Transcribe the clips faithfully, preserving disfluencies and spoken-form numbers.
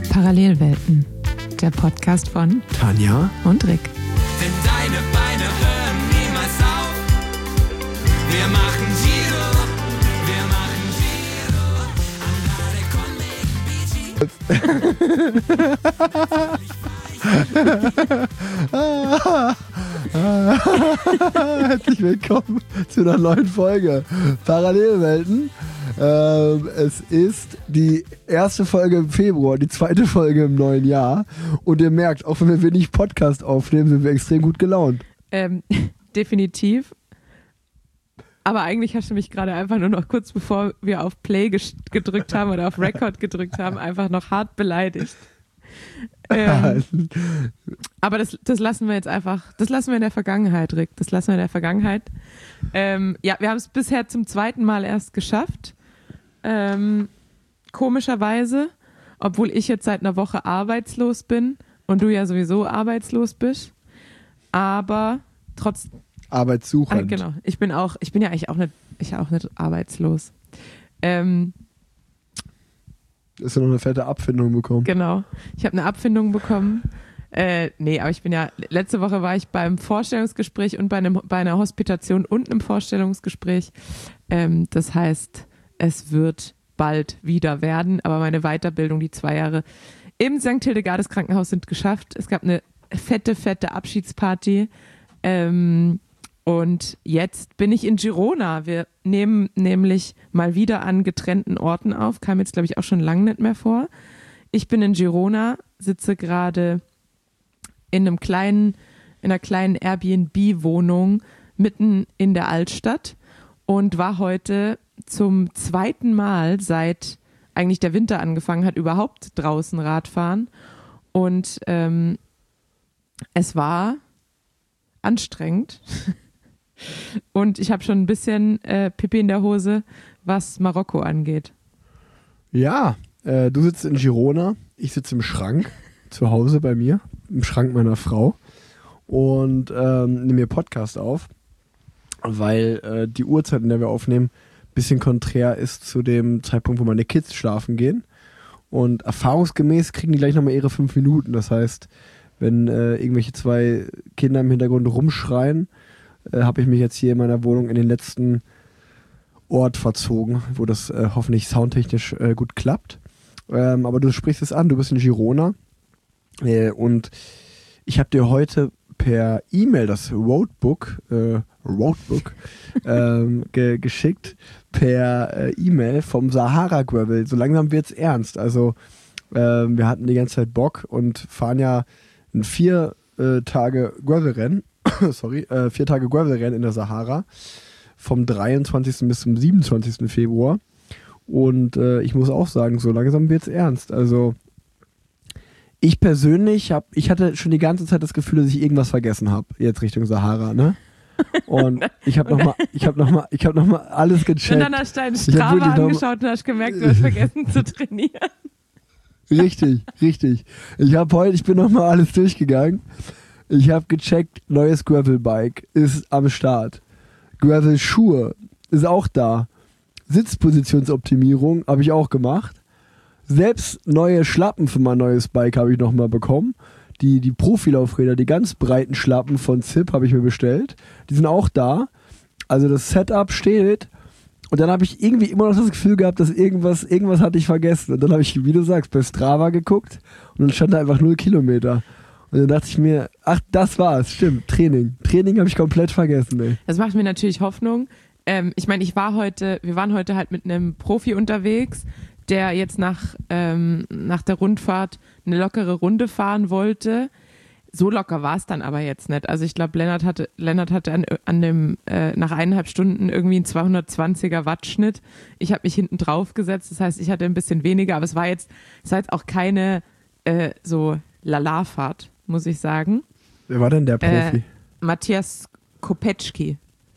Parallelwelten, der Podcast von Tanja und Rick. Denn deine Beine hören niemals auf. Wir machen Giro, wir machen Giro. Herzlich willkommen zu einer neuen Folge Parallelwelten. Ähm, es ist die erste Folge im Februar, die zweite Folge im neuen Jahr. Und ihr merkt, auch wenn wir wenig Podcast aufnehmen, sind wir extrem gut gelaunt. Ähm, definitiv. Aber eigentlich hast du mich gerade einfach nur noch kurz bevor wir auf Play ges- gedrückt haben oder auf Record gedrückt haben, einfach noch hart beleidigt. Ähm, aber das, das lassen wir jetzt einfach, das lassen wir in der Vergangenheit, Rick. Das lassen wir in der Vergangenheit. Ähm, ja, wir haben es bisher zum zweiten Mal erst geschafft. Ähm, komischerweise, obwohl ich jetzt seit einer Woche arbeitslos bin und du ja sowieso arbeitslos bist. Aber trotzdem. Arbeitssuchend. Ah, genau. Ich bin auch, ich bin ja eigentlich auch nicht, ich auch nicht arbeitslos. Ähm, Hast du noch eine fette Abfindung bekommen? Genau. Ich habe eine Abfindung bekommen. Äh, nee, aber ich bin ja, letzte Woche war ich beim Vorstellungsgespräch und bei, einem, bei einer Hospitation und einem Vorstellungsgespräch. Ähm, das heißt, es wird bald wieder werden, aber meine Weiterbildung, die zwei Jahre im Sankt Hildegardes Krankenhaus sind geschafft. Es gab eine fette, fette Abschiedsparty. Ähm, und jetzt bin ich in Girona. Wir nehmen nämlich mal wieder an getrennten Orten auf. Kam jetzt, glaube ich, auch schon lange nicht mehr vor. Ich bin in Girona, sitze gerade in einem kleinen, in einer kleinen Airbnb-Wohnung mitten in der Altstadt und war heute zum zweiten Mal, seit eigentlich der Winter angefangen hat, überhaupt draußen Radfahren. Und ähm, es war anstrengend. Und ich habe schon ein bisschen äh, Pipi in der Hose, was Marokko angeht. Ja, äh, du sitzt in Girona, ich sitze im Schrank, zu Hause bei mir, im Schrank meiner Frau und ähm, nehme mir Podcast auf, weil äh, die Uhrzeit, in der wir aufnehmen, ein bisschen konträr ist zu dem Zeitpunkt, wo meine Kids schlafen gehen. Und erfahrungsgemäß kriegen die gleich nochmal ihre fünf Minuten. Das heißt, wenn äh, irgendwelche zwei Kinder im Hintergrund rumschreien, äh, habe ich mich jetzt hier in meiner Wohnung in den letzten Ort verzogen, wo das äh, hoffentlich soundtechnisch äh, gut klappt. Ähm, aber du sprichst es an, du bist in Girona äh, und ich habe dir heute per E-Mail das Roadbook, äh, Roadbook ähm, ge- geschickt, per äh, E-Mail vom Sahara Gravel. So langsam wird's ernst. Also ähm, wir hatten die ganze Zeit Bock und fahren ja ein vier äh, Tage Gravelrennen, sorry, äh, vier Tage Gravelrennen in der Sahara vom dreiundzwanzigsten bis zum siebenundzwanzigsten Februar. Und äh, ich muss auch sagen, so langsam wird's ernst. Also ich persönlich habe, ich hatte schon die ganze Zeit das Gefühl, dass ich irgendwas vergessen habe, jetzt Richtung Sahara, ne? Und ich habe nochmal, ich habe nochmal, ich habe nochmal alles gecheckt. Und dann hast du deinen Strava angeschaut und hast gemerkt, du hast vergessen zu trainieren. Richtig, richtig. Ich habe heute, ich bin nochmal alles durchgegangen. Ich habe gecheckt, neues Gravelbike ist am Start. Gravel-Schuhe ist auch da. Sitzpositionsoptimierung habe ich auch gemacht. Selbst neue Schlappen für mein neues Bike habe ich nochmal bekommen. Die, die Profilaufräder, die ganz breiten Schlappen von Zip habe ich mir bestellt. Die sind auch da. Also das Setup steht. Und dann habe ich irgendwie immer noch das Gefühl gehabt, dass irgendwas, irgendwas hatte ich vergessen. Und dann habe ich, wie du sagst, bei Strava geguckt und dann stand da einfach null Kilometer. Und dann dachte ich mir, ach, das war's, stimmt, Training. Training habe ich komplett vergessen, ey. Das macht mir natürlich Hoffnung. Ähm, ich meine, ich war heute, wir waren heute halt mit einem Profi unterwegs, der jetzt nach, ähm, nach der Rundfahrt eine lockere Runde fahren wollte. So locker war es dann aber jetzt nicht. Also ich glaube, Lennart hatte, Lennart hatte an, an dem, äh, nach eineinhalb Stunden irgendwie einen zweihundertzwanziger Watt Schnitt. Ich habe mich hinten drauf gesetzt, das heißt, ich hatte ein bisschen weniger, aber es war jetzt, es war jetzt auch keine äh, so Lala-Fahrt, muss ich sagen. Wer war denn der Profi? Äh, Matthias Kopeczki.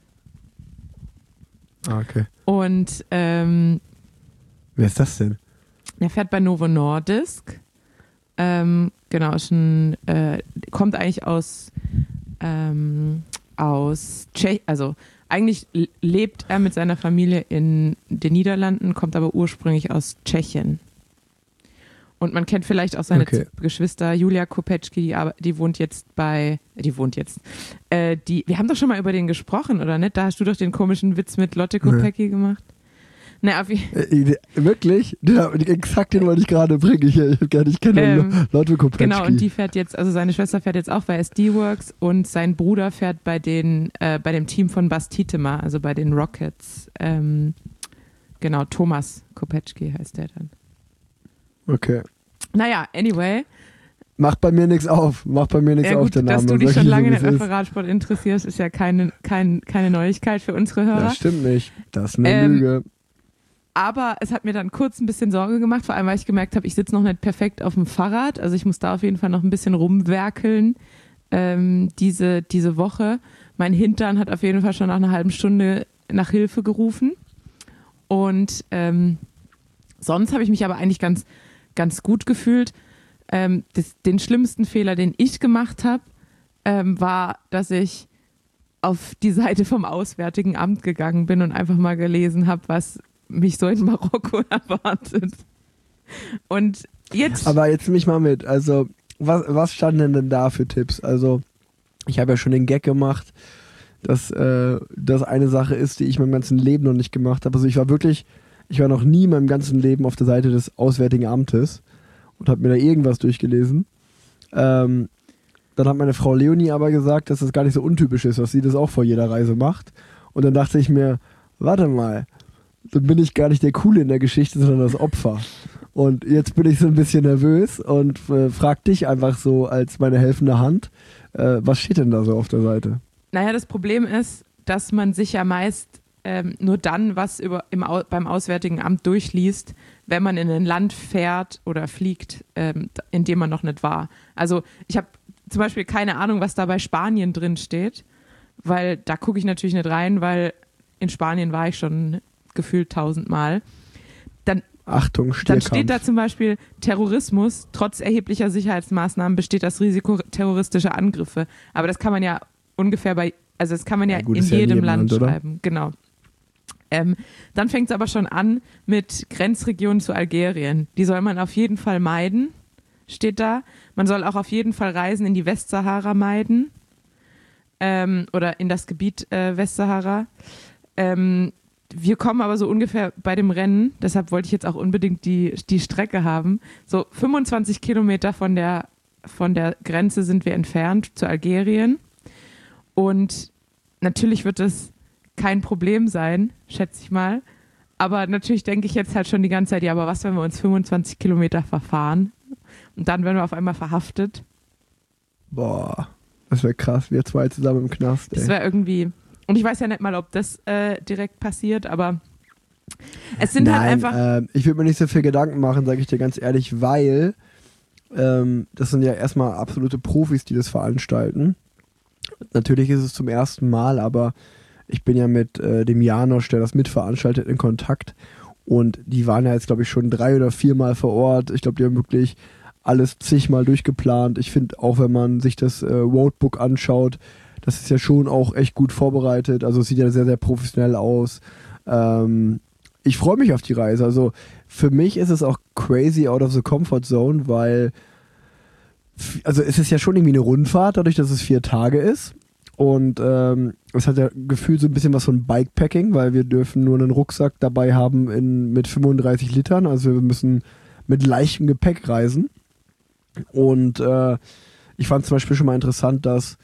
Ah, okay. Und ähm, wer ist das denn? er fährt bei Novo Nordisk. Ähm, genau, ist ein, äh, kommt eigentlich aus, ähm, aus Tschechien, also eigentlich lebt er mit seiner Familie in den Niederlanden, kommt aber ursprünglich aus Tschechien. Und man kennt vielleicht auch seine Okay. Geschwister Julia Kopeczki, die, arbe- die wohnt jetzt bei, die wohnt jetzt, äh, die, wir haben doch schon mal über den gesprochen, oder nicht? Da hast du doch den komischen Witz mit Lotte Kopecki gemacht. Na, auf je- Äh, wirklich? Ja, exakt den wollte ich gerade bringen. Ich, ich, ich kenne Ähm, Lotte Kopeczki. Genau, und die fährt jetzt, also seine Schwester fährt jetzt auch bei S D-Works und sein Bruder fährt bei den, äh, bei dem Team von Bas Tietema, also bei den Rockets. Ähm, genau, Thomas Kopeczki heißt der dann. Okay. Naja, anyway. Macht bei mir nichts auf. Macht bei mir nichts Ja auf, gut, der Name. dass du dich Sag schon ich lange in so, den wie es ist. Referatsport interessierst, ist ja keine, kein, keine Neuigkeit für unsere Hörer. Das stimmt nicht. Das ist eine Ähm, Lüge. Aber es hat mir dann kurz ein bisschen Sorge gemacht, vor allem weil ich gemerkt habe, ich sitze noch nicht perfekt auf dem Fahrrad. Also ich muss da auf jeden Fall noch ein bisschen rumwerkeln ähm, diese, diese Woche. Mein Hintern hat auf jeden Fall schon nach einer halben Stunde nach Hilfe gerufen. Und ähm, sonst habe ich mich aber eigentlich ganz, ganz gut gefühlt. Ähm, das, den schlimmsten Fehler, den ich gemacht habe, ähm, war, dass ich auf die Seite vom Auswärtigen Amt gegangen bin und einfach mal gelesen habe, was mich so in Marokko erwartet. Und jetzt... Aber jetzt mich mal mit. Also, was, was standen denn da für Tipps? Also, ich habe ja schon den Gag gemacht, dass äh, das eine Sache ist, die ich mein ganzen Leben noch nicht gemacht habe. Also, ich war wirklich, ich war noch nie in meinem ganzen Leben auf der Seite des Auswärtigen Amtes und habe mir da irgendwas durchgelesen. Ähm, dann hat meine Frau Leonie aber gesagt, dass das gar nicht so untypisch ist, dass sie das auch vor jeder Reise macht. Und dann dachte ich mir, warte mal, dann bin ich gar nicht der Coole in der Geschichte, sondern das Opfer. Und jetzt bin ich so ein bisschen nervös und äh, frag dich einfach so als meine helfende Hand, äh, was steht denn da so auf der Seite? Naja, das Problem ist, dass man sich ja meist ähm, nur dann was über, im, Au- beim Auswärtigen Amt durchliest, wenn man in ein Land fährt oder fliegt, ähm, in dem man noch nicht war. Also ich habe zum Beispiel keine Ahnung, was da bei Spanien drin steht, weil da gucke ich natürlich nicht rein, weil in Spanien war ich schon gefühlt tausendmal. Dann, Achtung, dann Stierkampf. steht da zum Beispiel Terrorismus, trotz erheblicher Sicherheitsmaßnahmen besteht das Risiko terroristischer Angriffe. Aber das kann man ja ungefähr bei, also das kann man ja, Ja, gut, in ist ja in jedem jedem Land, Land, oder? schreiben. Genau. Ähm, dann fängt es aber schon an mit Grenzregionen zu Algerien. Die soll man auf jeden Fall meiden, steht da. Man soll auch auf jeden Fall Reisen in die Westsahara meiden ähm, oder in das Gebiet äh, Westsahara. Ähm, wir kommen aber so ungefähr bei dem Rennen, deshalb wollte ich jetzt auch unbedingt die, die Strecke haben. So fünfundzwanzig Kilometer von der, von der Grenze sind wir entfernt zu Algerien. Und natürlich wird es kein Problem sein, schätze ich mal. Aber natürlich denke ich jetzt halt schon die ganze Zeit, ja, aber was, wenn wir uns fünfundzwanzig Kilometer verfahren? Und dann werden wir auf einmal verhaftet. Boah, das wäre krass, wir zwei zusammen im Knast, ey. Das wäre irgendwie... Und ich weiß ja nicht mal, ob das äh, direkt passiert, aber es sind Nein, halt einfach... äh, ich würde mir nicht so viel Gedanken machen, sage ich dir ganz ehrlich, weil ähm, das sind ja erstmal absolute Profis, die das veranstalten. Natürlich ist es zum ersten Mal, aber ich bin ja mit äh, dem Janosch, der das mitveranstaltet, in Kontakt und die waren ja jetzt, glaube ich, schon drei oder viermal vor Ort. Ich glaube, die haben wirklich alles zigmal durchgeplant. Ich finde, auch wenn man sich das äh, Roadbook anschaut, das ist ja schon auch echt gut vorbereitet. Also es sieht ja sehr, sehr professionell aus. Ähm, ich freue mich auf die Reise. Also für mich ist es auch crazy out of the comfort zone, weil also es ist ja schon irgendwie eine Rundfahrt, dadurch, dass es vier Tage ist. Und ähm, es hat ja gefühlt so ein bisschen was von Bikepacking, weil wir dürfen nur einen Rucksack dabei haben in, mit fünfunddreißig Litern. Also wir müssen mit leichtem Gepäck reisen. Und äh, ich fand zum Beispiel schon mal interessant, dass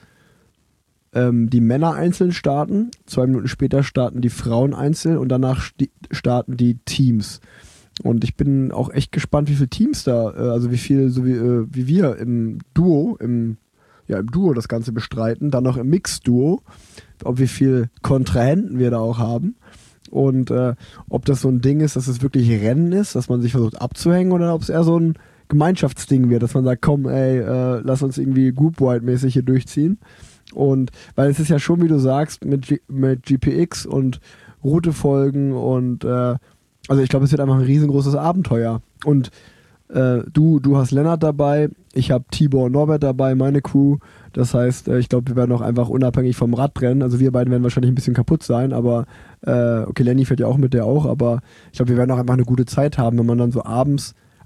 ähm, die Männer einzeln starten, zwei Minuten später starten die Frauen einzeln und danach sti- starten die Teams. Und ich bin auch echt gespannt, wie viele Teams da, äh, also wie viel, so wie, äh, wie wir im Duo, im, ja, im Duo das Ganze bestreiten, dann noch im Mixed-Duo, ob wie viel Kontrahenten wir da auch haben. Und äh, ob das so ein Ding ist, dass es wirklich Rennen ist, dass man sich versucht abzuhängen, oder ob es eher so ein Gemeinschaftsding wird, dass man sagt, komm, ey, äh, lass uns irgendwie Group-Wide-mäßig hier durchziehen. Und weil es ist ja schon, wie du sagst, mit, G- mit G P X und Route folgen und äh, also ich glaube, es wird einfach ein riesengroßes Abenteuer. Und äh, du, du hast Lennart dabei, ich habe Tibor und Norbert dabei, meine Crew. Das heißt, äh, ich glaube, wir werden auch einfach unabhängig vom Radrennen, also wir beiden werden wahrscheinlich ein bisschen kaputt sein, aber äh, okay, Lenny fährt ja auch mit, der auch, aber ich glaube, wir werden auch einfach eine gute Zeit haben, wenn man dann so abends,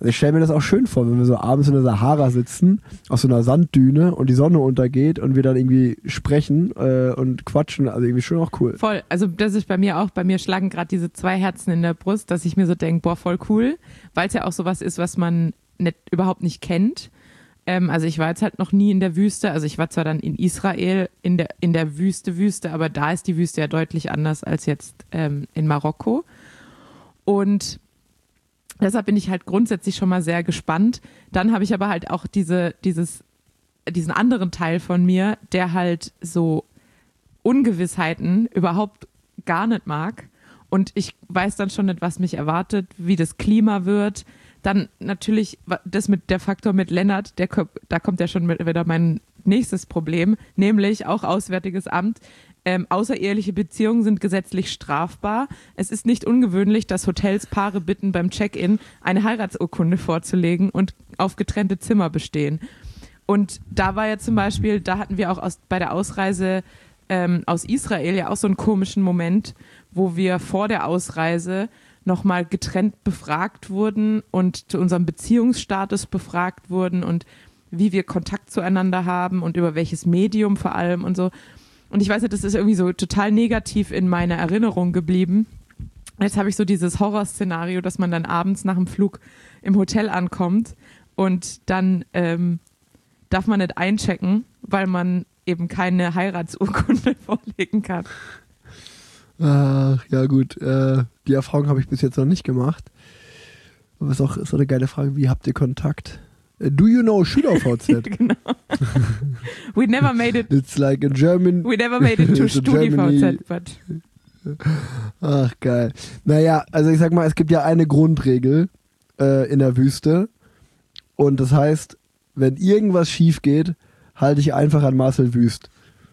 Also ich stelle mir das auch schön vor, wenn wir so abends in der Sahara sitzen, auf so einer Sanddüne und die Sonne untergeht und wir dann irgendwie sprechen äh, und quatschen. Also irgendwie schon auch cool. Voll, also das ist bei mir auch, bei mir schlagen gerade diese zwei Herzen in der Brust, dass ich mir so denke, boah, voll cool, weil es ja auch sowas ist, was man nicht, überhaupt nicht kennt. Ähm, also ich war jetzt halt noch nie in der Wüste, also ich war zwar dann in Israel in der, in der Wüste, Wüste, aber da ist die Wüste ja deutlich anders als jetzt ähm, in Marokko. Und deshalb bin ich halt grundsätzlich schon mal sehr gespannt. Dann habe ich aber halt auch diese, dieses, diesen anderen Teil von mir, der halt so Ungewissheiten überhaupt gar nicht mag. Und ich weiß dann schon nicht, was mich erwartet, wie das Klima wird. Dann natürlich das mit der Faktor mit Lennart, der, da kommt ja schon wieder mein nächstes Problem, nämlich auch Auswärtiges Amt. Ähm, außereheliche Beziehungen sind gesetzlich strafbar. Es ist nicht ungewöhnlich, dass Hotels Paare bitten, beim Check-in eine Heiratsurkunde vorzulegen und auf getrennte Zimmer bestehen. Und da war ja zum Beispiel, da hatten wir auch aus, bei der Ausreise ähm, aus Israel ja auch so einen komischen Moment, wo wir vor der Ausreise nochmal getrennt befragt wurden und zu unserem Beziehungsstatus befragt wurden und wie wir Kontakt zueinander haben und über welches Medium vor allem und so. Und ich weiß nicht, das ist irgendwie so total negativ in meiner Erinnerung geblieben. Jetzt habe ich so dieses Horrorszenario, dass man dann abends nach dem Flug im Hotel ankommt und dann ähm, darf man nicht einchecken, weil man eben keine Heiratsurkunde vorlegen kann. Ach, ja gut, äh, die Erfahrung habe ich bis jetzt noch nicht gemacht. Aber es ist auch so eine geile Frage, wie habt ihr Kontakt? Do you know SchülerVZ? Genau. We never made it. It's like in German. We never made it to StudiVZ, but. Ach, geil. Naja, also ich sag mal, es gibt ja eine Grundregel äh, in der Wüste. Und das heißt, wenn irgendwas schief geht, halte ich einfach an Marcel Wüst.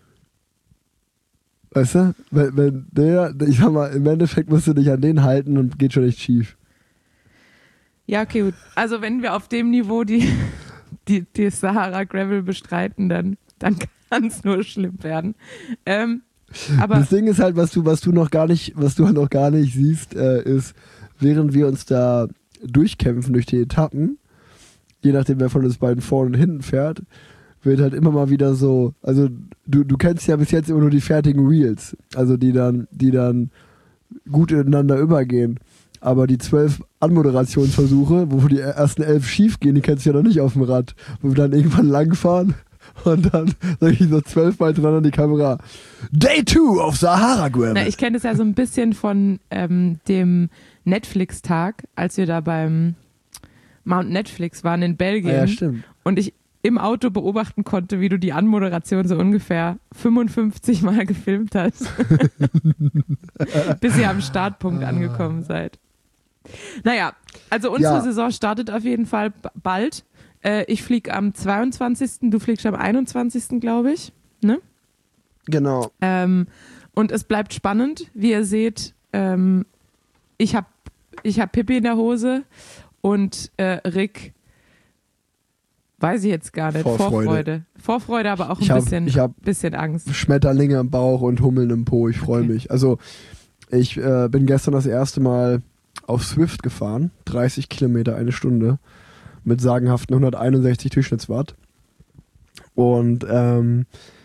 Weißt du? Wenn, wenn der, ich sag mal, im Endeffekt musst du dich an den halten und geht schon echt schief. Ja, okay, gut. Also wenn wir auf dem Niveau die, die, die Sahara Gravel bestreiten, dann, dann kann es nur schlimm werden. Ähm, aber das Ding ist halt, was du, was du noch gar nicht, was du noch gar nicht siehst, äh, ist, während wir uns da durchkämpfen durch die Etappen, je nachdem wer von uns beiden vorne und hinten fährt, wird halt immer mal wieder so, also du, du kennst ja bis jetzt immer nur die fertigen Reels, also die dann, die dann gut ineinander übergehen. Aber die zwölf Anmoderationsversuche, wo die ersten elf schief gehen, die kennst du ja noch nicht auf dem Rad. Wo wir dann irgendwann langfahren und dann sag ich so zwölfmal dran an die Kamera. Day two auf Sahara Gravel. Na, ich kenne das ja so ein bisschen von ähm, dem Netflix-Tag, als wir da beim Mount Netflix waren in Belgien. Ah, ja, stimmt. Und ich im Auto beobachten konnte, wie du die Anmoderation so ungefähr fünfundfünfzig Mal gefilmt hast. Bis ihr am Startpunkt angekommen seid. Naja, also unsere Ja. Saison startet auf jeden Fall b- bald. Äh, ich fliege am zweiundzwanzigsten, du fliegst am einundzwanzigsten, glaube ich. Ne? Genau. Ähm, und es bleibt spannend. Wie ihr seht, ähm, ich habe ich hab Pippi in der Hose und äh, Rick, weiß ich jetzt gar nicht, Vorfreude. Vorfreude. Vorfreude, aber auch ein Ich hab- bisschen, ich hab- bisschen Angst. Schmetterlinge im Bauch und Hummeln im Po. Ich freue Okay. mich. Also ich äh, bin gestern das erste Mal auf Swift gefahren. dreißig Kilometer, eine Stunde. Mit sagenhaften hunderteinundsechzig Durchschnittswatt. Und ähm,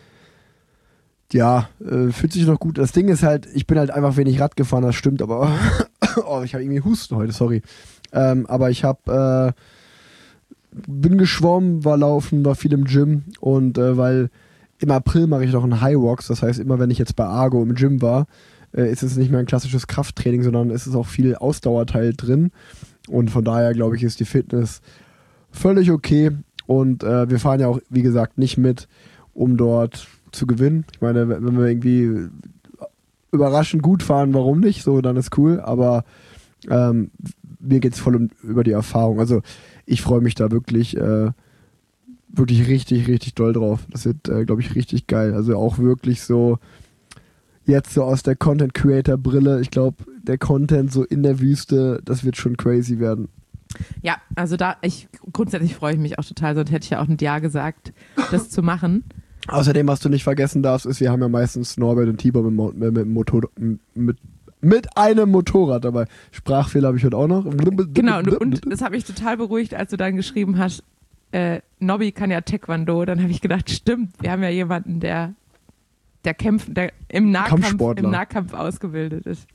ja, äh, fühlt sich noch gut. Das Ding ist halt, ich bin halt einfach wenig Rad gefahren, das stimmt, aber oh, ich habe irgendwie Husten heute, sorry. Ähm, aber ich habe äh, bin geschwommen, war laufen, war viel im Gym und äh, weil im April mache ich noch einen High Rocks, das heißt immer wenn ich jetzt bei Argo im Gym war, äh, ist es nicht mehr ein klassisches Krafttraining, sondern es ist auch viel Ausdauerteil drin und von daher glaube ich ist die Fitness völlig okay und äh, wir fahren ja auch wie gesagt nicht mit, um dort zu gewinnen. Ich meine, wenn wir irgendwie überraschend gut fahren, warum nicht, so dann ist cool, aber ähm, mir geht es voll um, über die Erfahrung, also ich freue mich da wirklich, äh, wirklich richtig, richtig doll drauf. Das wird, äh, glaube ich, richtig geil. Also auch wirklich so, jetzt so aus der Content-Creator-Brille, ich glaube, der Content so in der Wüste, das wird schon crazy werden. Ja, also da, ich grundsätzlich freue ich mich auch total, sonst hätte ich ja auch ein Ja gesagt, das zu machen. Außerdem, was du nicht vergessen darfst, ist, wir haben ja meistens Norbert und Tibor mit, Mo- mit, mit, Motor, mit, Mit einem Motorrad dabei. Sprachfehler habe ich heute auch noch. Genau, und, und das hat mich total beruhigt, als du dann geschrieben hast, äh, Nobby kann ja Taekwondo. Dann habe ich gedacht, stimmt, wir haben ja jemanden, der, der kämpft, der im Nahkampf, im Nahkampf ausgebildet ist.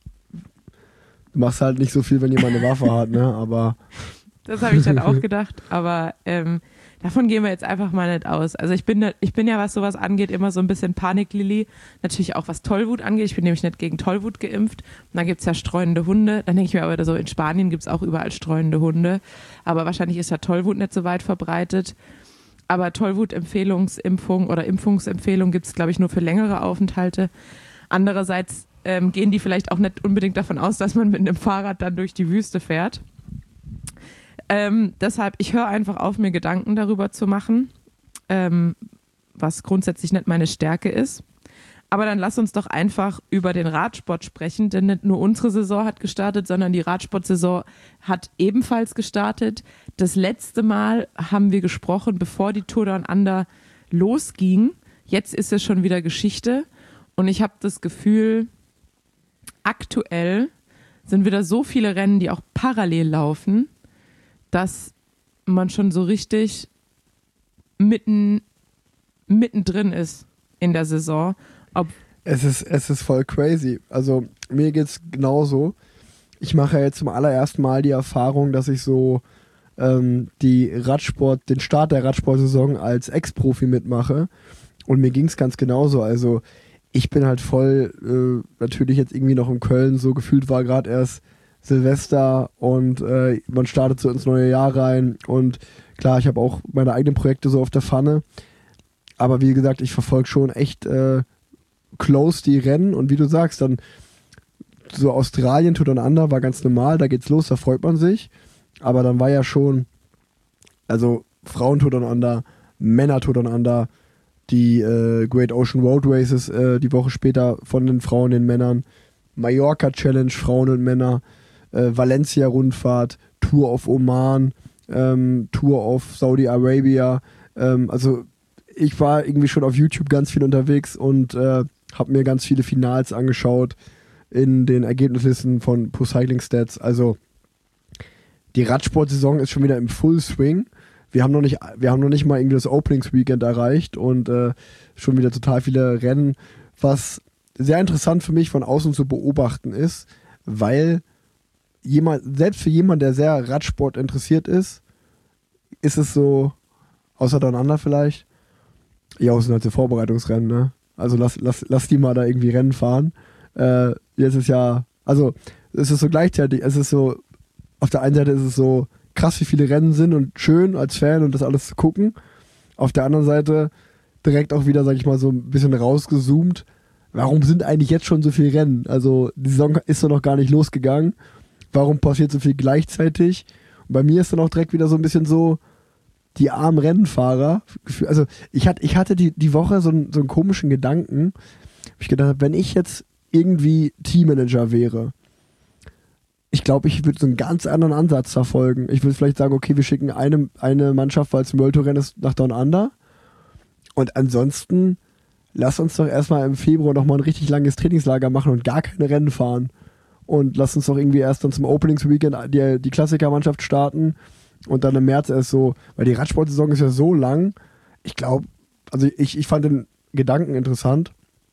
Du machst halt nicht so viel, wenn jemand eine Waffe hat, ne? Aber das habe ich dann auch gedacht, aber ähm, davon gehen wir jetzt einfach mal nicht aus. Also ich bin, ich bin ja, was sowas angeht, immer so ein bisschen Paniklili. Natürlich auch, was Tollwut angeht. Ich bin nämlich nicht gegen Tollwut geimpft. Und da gibt es ja streunende Hunde. Dann denke ich mir aber so, in Spanien gibt es auch überall streunende Hunde. Aber wahrscheinlich ist ja Tollwut nicht so weit verbreitet. Aber Tollwut-Empfehlungsimpfung oder Impfungsempfehlung gibt es, glaube ich, nur für längere Aufenthalte. Andererseits ähm, gehen die vielleicht auch nicht unbedingt davon aus, dass man mit einem Fahrrad dann durch die Wüste fährt. Ähm, deshalb, ich höre einfach auf, mir Gedanken darüber zu machen, ähm, was grundsätzlich nicht meine Stärke ist. Aber dann lass uns doch einfach über den Radsport sprechen, denn nicht nur unsere Saison hat gestartet, sondern die Radsportsaison hat ebenfalls gestartet. Das letzte Mal haben wir gesprochen, bevor die Tour Down Under losging. Jetzt ist es schon wieder Geschichte und ich habe das Gefühl, aktuell sind wieder so viele Rennen, die auch parallel laufen, dass man schon so richtig mitten, mittendrin ist in der Saison. Ob es ist, es ist voll crazy. Also mir geht's genauso. Ich mache ja jetzt zum allerersten Mal die Erfahrung, dass ich so ähm, die Radsport, den Start der Radsportsaison als Ex-Profi mitmache. Und mir ging's ganz genauso. Also ich bin halt voll, äh, natürlich jetzt irgendwie noch in Köln, so gefühlt war gerade erst Silvester und äh, man startet so ins neue Jahr rein und klar, ich habe auch meine eigenen Projekte so auf der Pfanne, aber wie gesagt, ich verfolge schon echt äh, close die Rennen und wie du sagst, dann so Australien, Tour Down Under war ganz normal, da geht's los, da freut man sich, aber dann war ja schon, also Frauen Tour Down Under, Männer Tour Down Under, die äh, Great Ocean Road Races äh, die Woche später von den Frauen, den Männern, Mallorca Challenge, Frauen und Männer, äh, Valencia Rundfahrt, Tour of Oman, ähm, Tour of Saudi Arabia. Ähm, also ich war irgendwie schon auf YouTube ganz viel unterwegs und äh, habe mir ganz viele Finals angeschaut in den Ergebnislisten von Pro Cycling Stats. Also die Radsportsaison ist schon wieder im Full Swing. Wir haben noch nicht, wir haben noch nicht mal irgendwie das Openings-Weekend erreicht und äh, schon wieder total viele Rennen, was sehr interessant für mich von außen zu beobachten ist, weil jemand, selbst für jemanden, der sehr Radsport interessiert ist, ist es so, außer Down Under vielleicht, ja, es sind halt so Vorbereitungsrennen, ne? Also lass, lass, lass die mal da irgendwie Rennen fahren. Äh, jetzt ist ja, also es ist so gleichzeitig, es ist so, auf der einen Seite ist es so krass, wie viele Rennen sind und schön als Fan und das alles zu gucken. Auf der anderen Seite direkt auch wieder, sag ich mal, so ein bisschen rausgezoomt. Warum sind eigentlich jetzt schon so viele Rennen? Also die Saison ist doch noch gar nicht losgegangen. Warum passiert so viel gleichzeitig? Und bei mir ist dann auch direkt wieder so ein bisschen so, die armen Rennfahrer. Also ich hatte, ich hatte die, die Woche so einen, so einen komischen Gedanken. Ich gedacht habe, wenn ich jetzt irgendwie Teammanager wäre, ich glaube, ich würde so einen ganz anderen Ansatz verfolgen. Ich würde vielleicht sagen, okay, wir schicken eine, eine Mannschaft, weil es ein World Tour Rennen ist, nach Down Under. Und ansonsten lass uns doch erstmal im Februar nochmal ein richtig langes Trainingslager machen und gar keine Rennen fahren. Und lass uns doch irgendwie erst dann zum Openings-Weekend die, die Klassikermannschaft starten und dann im März erst so, weil die Radsportsaison ist ja so lang. Ich glaube, also ich, ich fand den Gedanken interessant,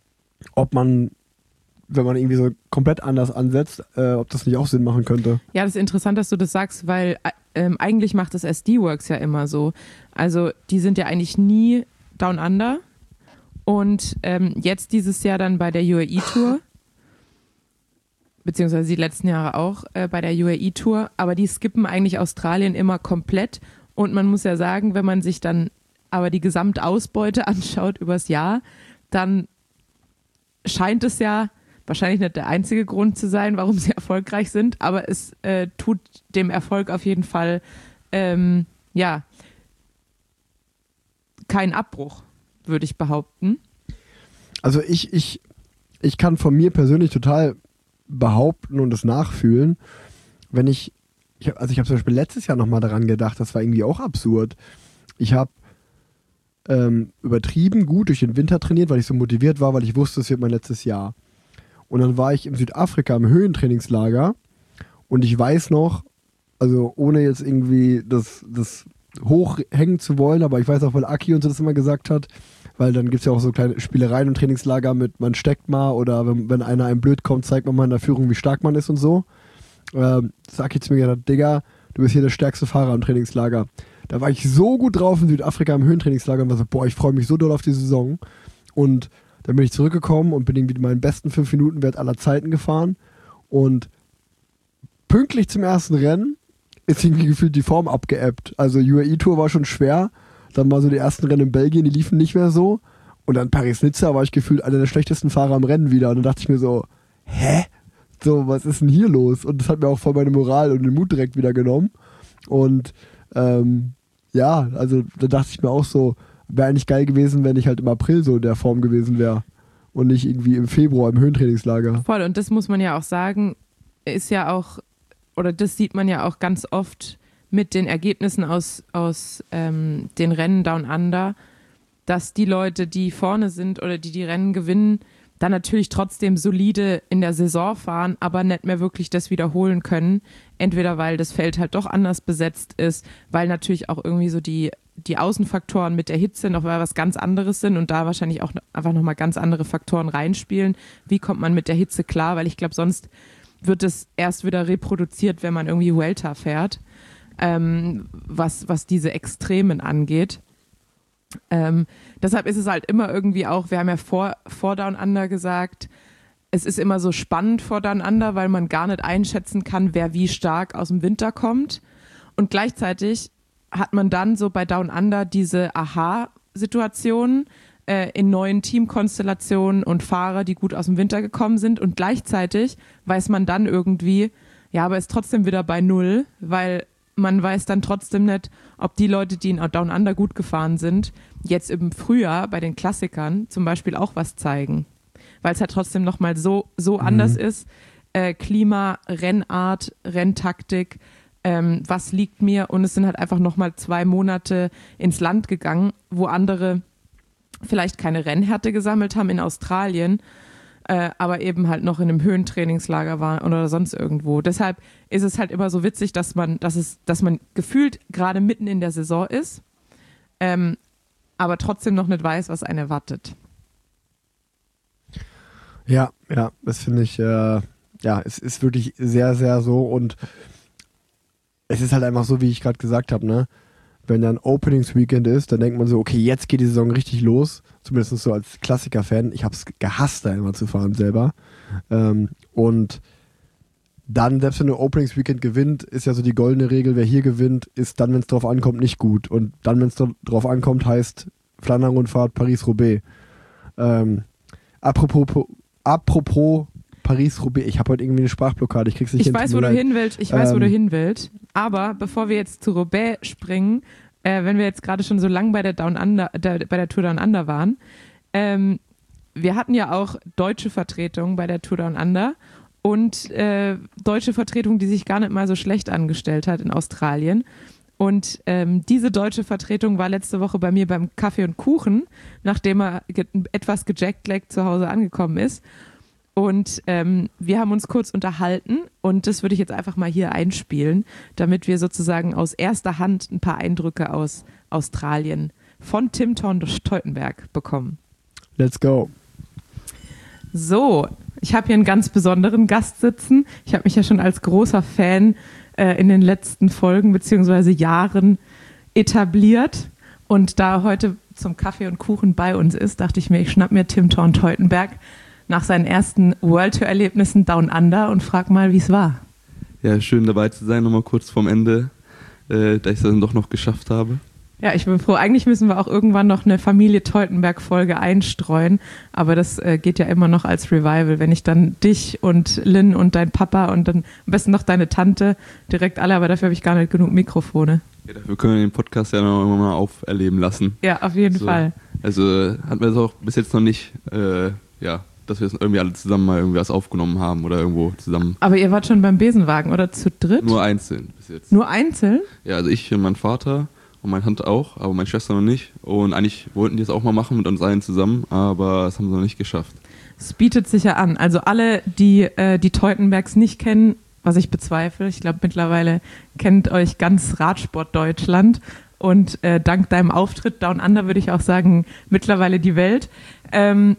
ob man, wenn man irgendwie so komplett anders ansetzt, äh, ob das nicht auch Sinn machen könnte. Ja, das ist interessant, dass du das sagst, weil ähm, eigentlich macht das S D-Works ja immer so. Also die sind ja eigentlich nie Down Under und ähm, jetzt dieses Jahr dann bei der U A E-Tour, beziehungsweise die letzten Jahre auch äh, bei der U A E-Tour, aber die skippen eigentlich Australien immer komplett und man muss ja sagen, wenn man sich dann aber die Gesamtausbeute anschaut übers Jahr, dann scheint es ja wahrscheinlich nicht der einzige Grund zu sein, warum sie erfolgreich sind, aber es äh, tut dem Erfolg auf jeden Fall ähm, ja keinen Abbruch, würde ich behaupten. Also ich, ich, ich kann von mir persönlich total behaupten und das nachfühlen, wenn ich, ich hab, also ich habe zum Beispiel letztes Jahr nochmal daran gedacht, das war irgendwie auch absurd. Ich habe ähm, übertrieben gut durch den Winter trainiert, weil ich so motiviert war, weil ich wusste, es wird mein letztes Jahr. Und dann war ich in Südafrika im Höhentrainingslager und ich weiß noch, also ohne jetzt irgendwie das, das hochhängen zu wollen, aber ich weiß auch, weil Aki uns das immer gesagt hat, weil dann gibt es ja auch so kleine Spielereien im Trainingslager mit, man steckt mal oder wenn, wenn einer einem blöd kommt, zeigt man mal in der Führung, wie stark man ist und so. Ähm, das Aki zu mir gesagt, Digga, du bist hier der stärkste Fahrer im Trainingslager. Da war ich so gut drauf in Südafrika im Höhentrainingslager und war so, boah, ich freue mich so doll auf die Saison. Und dann bin ich zurückgekommen und bin irgendwie meinen besten fünf Minuten Wert aller Zeiten gefahren und pünktlich zum ersten Rennen ist irgendwie gefühlt die Form abgeebbt. Also U A E-Tour war schon schwer, dann war so die ersten Rennen in Belgien, die liefen nicht mehr so und dann Paris-Nizza war ich gefühlt einer der schlechtesten Fahrer am Rennen wieder und dann dachte ich mir so, hä? So, was ist denn hier los? Und das hat mir auch voll meine Moral und den Mut direkt wieder genommen und ähm, ja, also da dachte ich mir auch so, wäre eigentlich geil gewesen, wenn ich halt im April so in der Form gewesen wäre und nicht irgendwie im Februar im Höhentrainingslager. Voll, und das muss man ja auch sagen, ist ja auch, oder das sieht man ja auch ganz oft mit den Ergebnissen aus, aus ähm, den Rennen Down Under, dass die Leute, die vorne sind oder die die Rennen gewinnen, dann natürlich trotzdem solide in der Saison fahren, aber nicht mehr wirklich das wiederholen können. Entweder weil das Feld halt doch anders besetzt ist, weil natürlich auch irgendwie so die, die Außenfaktoren mit der Hitze noch mal was ganz anderes sind und da wahrscheinlich auch einfach nochmal ganz andere Faktoren reinspielen. Wie kommt man mit der Hitze klar? Weil ich glaube, sonst wird es erst wieder reproduziert, wenn man irgendwie Vuelta fährt, ähm, was, was diese Extremen angeht. Ähm, deshalb ist es halt immer irgendwie auch, wir haben ja vor, vor Down Under gesagt, es ist immer so spannend vor Down Under, weil man gar nicht einschätzen kann, wer wie stark aus dem Winter kommt. Und gleichzeitig hat man dann so bei Down Under diese Aha-Situationen äh, in neuen Teamkonstellationen und Fahrer, die gut aus dem Winter gekommen sind. Und gleichzeitig weiß man dann irgendwie, ja, aber ist trotzdem wieder bei Null, weil man weiß dann trotzdem nicht, ob die Leute, die in Down Under gut gefahren sind, jetzt im Frühjahr bei den Klassikern zum Beispiel auch was zeigen. Weil es halt trotzdem nochmal so, so mhm. anders ist. Äh, Klima, Rennart, Renntaktik, ähm, was liegt mir? Und es sind halt einfach nochmal zwei Monate ins Land gegangen, wo andere vielleicht keine Rennhärte gesammelt haben in Australien, Äh, aber eben halt noch in einem Höhentrainingslager war oder sonst irgendwo. Deshalb ist es halt immer so witzig, dass man, dass es, dass man gefühlt gerade mitten in der Saison ist, ähm, aber trotzdem noch nicht weiß, was einen erwartet. Ja, ja, das finde ich, äh, ja, es ist wirklich sehr, sehr so und es ist halt einfach so, wie ich gerade gesagt habe, ne? Wenn dann Openings-Weekend ist, dann denkt man so, okay, jetzt geht die Saison richtig los. Zumindest so als Klassiker-Fan. Ich habe es gehasst, da immer zu fahren selber. Ähm, und dann, selbst wenn du Openings-Weekend gewinnt, ist ja so die goldene Regel, wer hier gewinnt, ist dann, wenn es drauf ankommt, nicht gut. Und dann, wenn es drauf ankommt, heißt Flandern-Rundfahrt, Paris-Roubaix. Ähm, apropos, apropos Paris-Roubaix, ich habe heute irgendwie eine Sprachblockade, ich krieg's nicht ich hin. Weiß, wo du hin willst, ich ähm, weiß, wo du hin willst. Aber bevor wir jetzt zu Roubaix springen, äh, wenn wir jetzt gerade schon so lang bei der Down Under, der, bei der Tour Down Under waren, ähm, wir hatten ja auch deutsche Vertretung bei der Tour Down Under und äh, deutsche Vertretung, die sich gar nicht mal so schlecht angestellt hat in Australien. Und ähm, diese deutsche Vertretung war letzte Woche bei mir beim Kaffee und Kuchen, nachdem er ge- etwas gejetlaggt zu Hause angekommen ist. Und ähm, wir haben uns kurz unterhalten und das würde ich jetzt einfach mal hier einspielen, damit wir sozusagen aus erster Hand ein paar Eindrücke aus Australien von Tim Teutenberg bekommen. Let's go. So, ich habe hier einen ganz besonderen Gast sitzen. Ich habe mich ja schon als großer Fan äh, in den letzten Folgen bzw. Jahren etabliert. Und da er heute zum Kaffee und Kuchen bei uns ist, dachte ich mir, ich schnapp mir Tim Teutenberg nach seinen ersten World Tour Erlebnissen Down Under und frag mal, wie es war. Ja, schön dabei zu sein, nochmal kurz vorm Ende, äh, da ich es dann doch noch geschafft habe. Ja, ich bin froh. Eigentlich müssen wir auch irgendwann noch eine Familie Teutenberg-Folge einstreuen, aber das äh, geht ja immer noch als Revival, wenn ich dann dich und Lynn und dein Papa und dann am besten noch deine Tante direkt alle, aber dafür habe ich gar nicht genug Mikrofone. Ja, dafür können wir den Podcast ja noch immer mal auferleben lassen. Ja, auf jeden so. Fall. Also hatten wir das auch bis jetzt noch nicht, äh, ja, dass wir irgendwie alle zusammen mal irgendwas aufgenommen haben oder irgendwo zusammen. Aber ihr wart schon beim Besenwagen, oder zu dritt? Nur einzeln bis jetzt. Nur einzeln? Ja, also ich und mein Vater und meine Tante auch, aber meine Schwester noch nicht. Und eigentlich wollten die es auch mal machen mit uns allen zusammen, aber das haben sie noch nicht geschafft. Es bietet sich ja an. Also alle, die äh, die Teutenbergs nicht kennen, was ich bezweifle, ich glaube mittlerweile kennt euch ganz Radsport Deutschland und äh, dank deinem Auftritt Down Under würde ich auch sagen, mittlerweile die Welt. Ähm,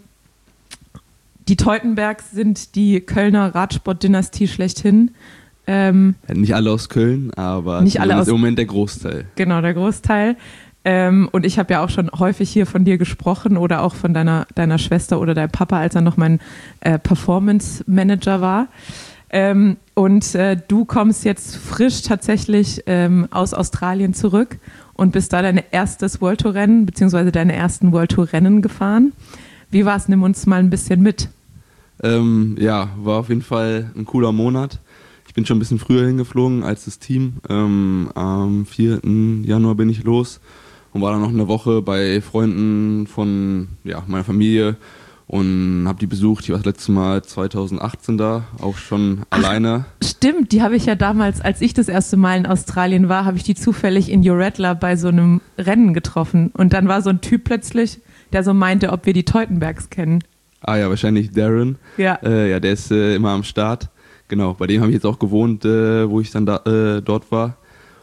die Teutenbergs sind die Kölner Radsport-Dynastie schlechthin. Ähm, Nicht alle aus Köln, aber Nicht alle aus- im Moment der Großteil. Genau, der Großteil. Ähm, und ich habe ja auch schon häufig hier von dir gesprochen oder auch von deiner, deiner Schwester oder deinem Papa, als er noch mein äh, Performance-Manager war. Ähm, und äh, du kommst jetzt frisch tatsächlich ähm, aus Australien zurück und bist da dein erstes World Tour Rennen, beziehungsweise deine ersten World Tour Rennen gefahren. Wie war es? Nimm uns mal ein bisschen mit. Ähm, ja, war auf jeden Fall ein cooler Monat. Ich bin schon ein bisschen früher hingeflogen als das Team. Ähm, am vierten Januar bin ich los und war dann noch eine Woche bei Freunden von ja, meiner Familie und habe die besucht. Ich war das letzte Mal zwanzig achtzehn da, auch schon Ach, alleine. Stimmt, die habe ich ja damals, als ich das erste Mal in Australien war, habe ich die zufällig in Joratla bei so einem Rennen getroffen. Und dann war so ein Typ plötzlich, der so meinte, ob wir die Teutenbergs kennen. Ah ja, wahrscheinlich Darren. Ja. Äh, ja, der ist äh, immer am Start. Genau, bei dem habe ich jetzt auch gewohnt, äh, wo ich dann da, äh, dort war.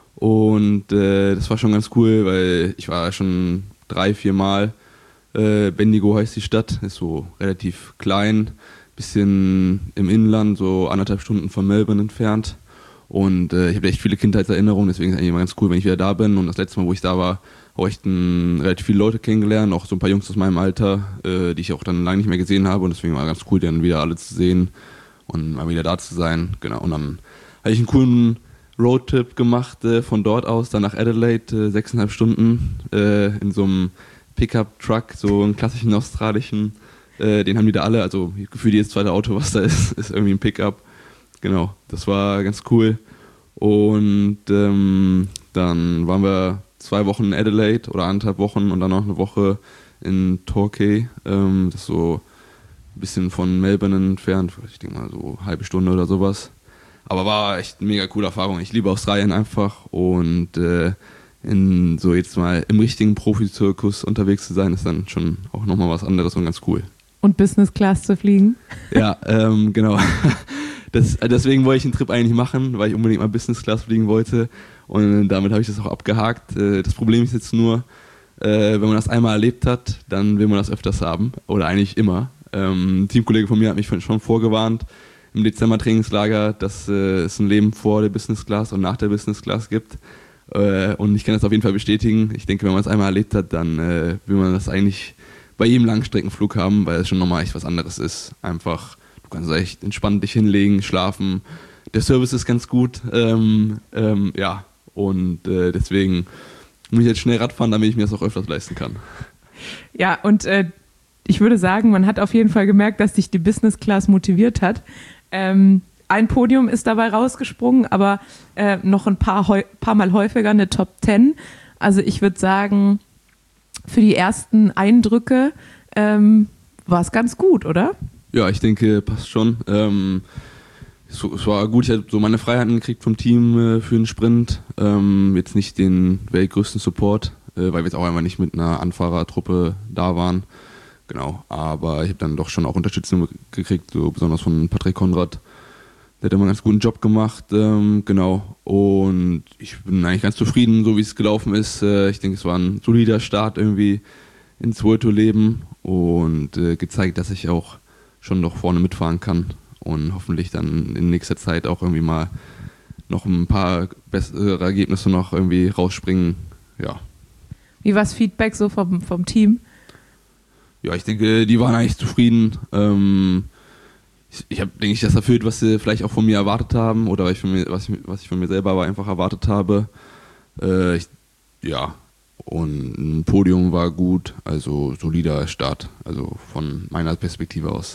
Und äh, das war schon ganz cool, weil ich war schon drei, vier Mal. Äh, Bendigo heißt die Stadt, ist so relativ klein, bisschen im Inland, so anderthalb Stunden von Melbourne entfernt. Und äh, ich habe echt viele Kindheitserinnerungen, deswegen ist es eigentlich immer ganz cool, wenn ich wieder da bin. Und das letzte Mal, wo ich da war, habe ich dann relativ viele Leute kennengelernt, auch so ein paar Jungs aus meinem Alter, äh, die ich auch dann lange nicht mehr gesehen habe. Und deswegen war es ganz cool, die dann wieder alle zu sehen und mal wieder da zu sein. Genau. Und dann habe ich einen coolen Roadtrip gemacht, äh, von dort aus, dann nach Adelaide, äh, sechseinhalb Stunden äh, in so einem Pickup-Truck, so einen klassischen australischen. Äh, den haben die da alle, also gefühlt jedes zweite Auto, was da ist, ist irgendwie ein Pickup. Genau, das war ganz cool. Und ähm, dann waren wir zwei Wochen in Adelaide oder anderthalb Wochen und dann noch eine Woche in Torquay. Ähm, das ist so ein bisschen von Melbourne entfernt, ich denke mal so eine halbe Stunde oder sowas. Aber war echt eine mega coole Erfahrung. Ich liebe Australien einfach und äh, in so jetzt mal im richtigen Profizirkus unterwegs zu sein, ist dann schon auch nochmal was anderes und ganz cool. Und Business Class zu fliegen? Ja, ähm, genau. Das, deswegen wollte ich den Trip eigentlich machen, weil ich unbedingt mal Business Class fliegen wollte und damit habe ich das auch abgehakt. Das Problem ist jetzt nur, wenn man das einmal erlebt hat, dann will man das öfters haben oder eigentlich immer. Ein Teamkollege von mir hat mich schon vorgewarnt im Dezember Trainingslager, dass es ein Leben vor der Business Class und nach der Business Class gibt und ich kann das auf jeden Fall bestätigen. Ich denke, wenn man es einmal erlebt hat, dann will man das eigentlich bei jedem Langstreckenflug haben, weil es schon nochmal echt was anderes ist. Einfach Du kannst echt entspannt dich hinlegen, schlafen. Der Service ist ganz gut. Ähm, ähm, ja, und äh, deswegen muss ich jetzt schnell Radfahren, damit ich mir das auch öfters leisten kann. Ja, und äh, ich würde sagen, man hat auf jeden Fall gemerkt, dass dich die Business Class motiviert hat. Ähm, ein Podium ist dabei rausgesprungen, aber äh, noch ein paar, heu- paar Mal häufiger eine Top Ten. Also ich würde sagen, für die ersten Eindrücke ähm, war es ganz gut, oder? Ja, ich denke, passt schon. Ähm, es, es war gut, ich habe so meine Freiheiten gekriegt vom Team äh, für den Sprint. Ähm, jetzt nicht den weltgrößten Support, äh, weil wir jetzt auch einmal nicht mit einer Anfahrertruppe da waren. Genau, aber ich habe dann doch schon auch Unterstützung gekriegt, so besonders von Patrick Konrad. Der hat immer einen ganz guten Job gemacht, ähm, genau. Und ich bin eigentlich ganz zufrieden, so wie es gelaufen ist. Äh, ich denke, es war ein solider Start irgendwie ins World Tour Leben und äh, gezeigt, dass ich auch schon noch vorne mitfahren kann und hoffentlich dann in nächster Zeit auch irgendwie mal noch ein paar bessere Ergebnisse noch irgendwie rausspringen. Ja. Wie war das Feedback so vom, vom Team? Ja, ich denke, die waren eigentlich zufrieden. Ähm, ich ich habe, denke ich, das erfüllt, was sie vielleicht auch von mir erwartet haben oder was ich von mir, was ich, was ich von mir selber aber einfach erwartet habe. Äh, ich, ja, und ein Podium war gut, also solider Start, also von meiner Perspektive aus.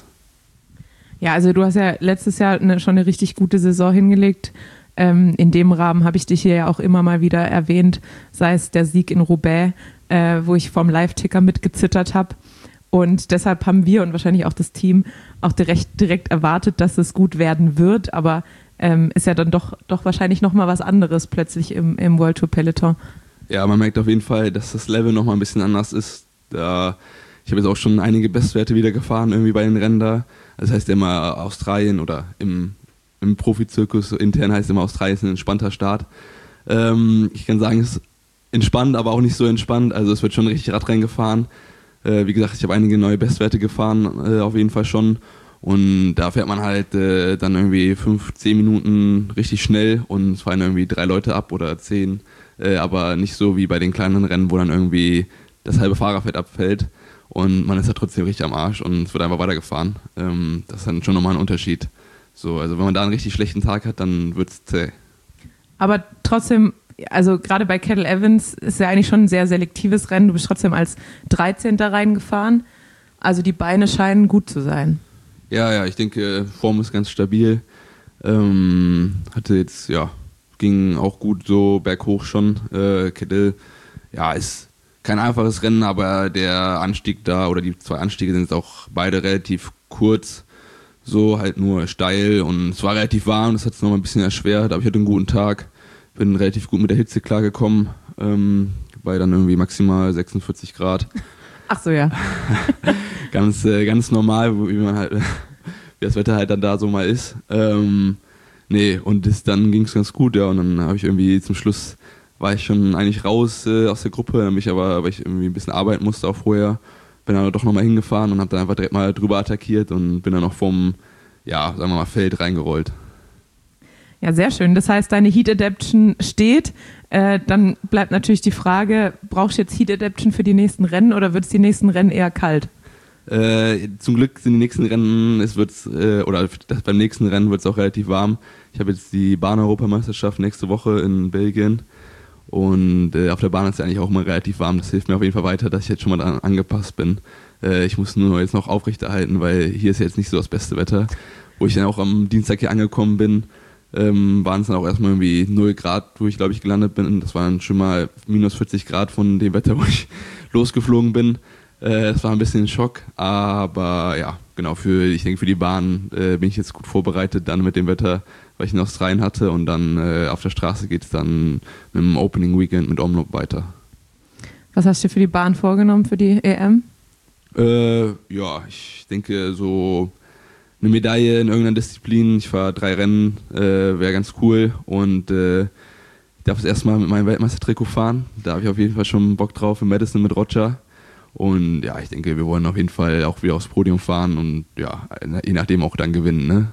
Ja, also du hast ja letztes Jahr eine, schon eine richtig gute Saison hingelegt. Ähm, in dem Rahmen habe ich dich hier ja auch immer mal wieder erwähnt, sei es der Sieg in Roubaix, äh, wo ich vom Live-Ticker mitgezittert habe. Und deshalb haben wir und wahrscheinlich auch das Team auch direkt, direkt erwartet, dass es gut werden wird. Aber ähm, ist ja dann doch, doch wahrscheinlich nochmal was anderes plötzlich im, im World Tour Peloton. Ja, man merkt auf jeden Fall, dass das Level nochmal ein bisschen anders ist. Da ich habe jetzt auch schon einige Bestwerte wieder gefahren irgendwie bei den Rennen da. Das heißt immer Australien oder im, im Profizirkus intern heißt immer Australien ist ein entspannter Start. Ähm, ich kann sagen, es ist entspannt, aber auch nicht so entspannt. Also es wird schon richtig Radrennen gefahren. Äh, wie gesagt, ich habe einige neue Bestwerte gefahren, äh, auf jeden Fall schon. Und da fährt man halt äh, dann irgendwie fünf, zehn Minuten richtig schnell und es fahren irgendwie drei Leute ab oder zehn. Äh, aber nicht so wie bei den kleinen Rennen, wo dann irgendwie das halbe Fahrerfeld abfällt und man ist ja trotzdem richtig am Arsch und es wird einfach weitergefahren. Ähm, das ist dann schon nochmal ein Unterschied. So, also wenn man da einen richtig schlechten Tag hat, dann wird es zäh. Aber trotzdem, also gerade bei Cadel Evans ist ja eigentlich schon ein sehr selektives Rennen. Du bist trotzdem als dreizehnter reingefahren. Also die Beine scheinen gut zu sein. Ja, ja, ich denke, Form ist ganz stabil. Ähm, hatte jetzt, ja, ging auch gut so berghoch schon. Äh, Cadel, ja, ist kein einfaches Rennen, aber der Anstieg da oder die zwei Anstiege sind jetzt auch beide relativ kurz. So halt nur steil und es war relativ warm, das hat es nochmal ein bisschen erschwert, aber ich hatte einen guten Tag. Bin relativ gut mit der Hitze klargekommen. Ähm, bei dann irgendwie maximal sechsundvierzig Grad. Ach so, ja. ganz, äh, ganz normal, wie man halt, wie das Wetter halt dann da so mal ist. Ähm, nee, und das, dann ging es ganz gut, ja. Und dann habe ich irgendwie zum Schluss war ich schon eigentlich raus äh, aus der Gruppe, dann bin ich aber, weil ich irgendwie ein bisschen arbeiten musste auch vorher, bin dann doch nochmal hingefahren und habe dann einfach direkt mal drüber attackiert und bin dann noch vom, ja, sagen wir mal, Feld reingerollt. Ja, sehr schön. Das heißt, deine Heat Adaption steht. Äh, dann bleibt natürlich die Frage, brauchst du jetzt Heat Adaption für die nächsten Rennen oder wird es die nächsten Rennen eher kalt? Äh, zum Glück sind die nächsten Rennen, es wird äh, oder das, beim nächsten Rennen wird es auch relativ warm. Ich habe jetzt die Bahn-Europameisterschaft nächste Woche in Belgien und äh, auf der Bahn ist es eigentlich auch immer relativ warm. Das hilft mir auf jeden Fall weiter, dass ich jetzt schon mal daran angepasst bin. Äh, ich muss nur jetzt noch aufrechterhalten, weil hier ist jetzt nicht so das beste Wetter. Wo ich dann auch am Dienstag hier angekommen bin, Ähm, waren es dann auch erstmal irgendwie null Grad, wo ich glaube ich gelandet bin. Das waren schon mal minus vierzig Grad von dem Wetter, wo ich losgeflogen bin. Äh, das war ein bisschen ein Schock, aber ja, genau, für, ich denke für die Bahn äh, bin ich jetzt gut vorbereitet dann mit dem Wetter, weil ich in Australien hatte und dann äh, auf der Straße geht es dann mit dem Opening Weekend mit Omloop weiter. Was hast du für die Bahn vorgenommen für die E M? Äh, ja, ich denke so eine Medaille in irgendeiner Disziplin. Ich fahre drei Rennen, äh, wäre ganz cool und äh, ich darf das erstmal mit meinem Weltmeistertrikot fahren. Da habe ich auf jeden Fall schon Bock drauf in Madison mit Roger. Und ja, ich denke, wir wollen auf jeden Fall auch wieder aufs Podium fahren und ja, je nachdem auch dann gewinnen. Ne?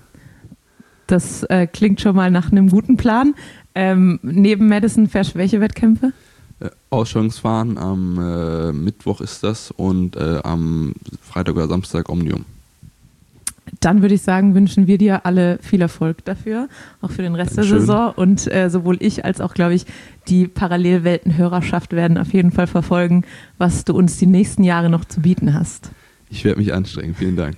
Das äh, klingt schon mal nach einem guten Plan. Ähm, neben Madison fährst du welche Wettkämpfe? Äh, Ausstellungsfahren am äh, Mittwoch ist das und äh, am Freitag oder Samstag Omnium. Dann würde ich sagen, wünschen wir dir alle viel Erfolg dafür, auch für den Rest Dankeschön. der Saison. Und äh, sowohl ich als auch, glaube ich, die Parallelwelten-Hörerschaft werden auf jeden Fall verfolgen, was du uns die nächsten Jahre noch zu bieten hast. Ich werde mich anstrengen. Vielen Dank.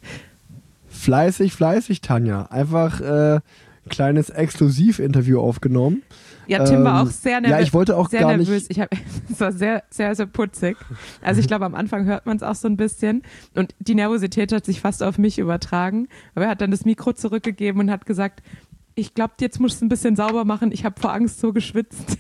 Fleißig, fleißig, Tanja. Einfach äh, ein kleines Exklusivinterview aufgenommen. Ja, Tim war Ähm, auch sehr nervös. ja, ich wollte auch sehr gar nervös. nicht- Ich hab, es war sehr, sehr, sehr putzig. Also ich glaube, am Anfang hört man es auch so ein bisschen. Und die Nervosität hat sich fast auf mich übertragen. Aber er hat dann das Mikro zurückgegeben und hat gesagt, ich glaube, jetzt musst du ein bisschen sauber machen. Ich habe vor Angst so geschwitzt.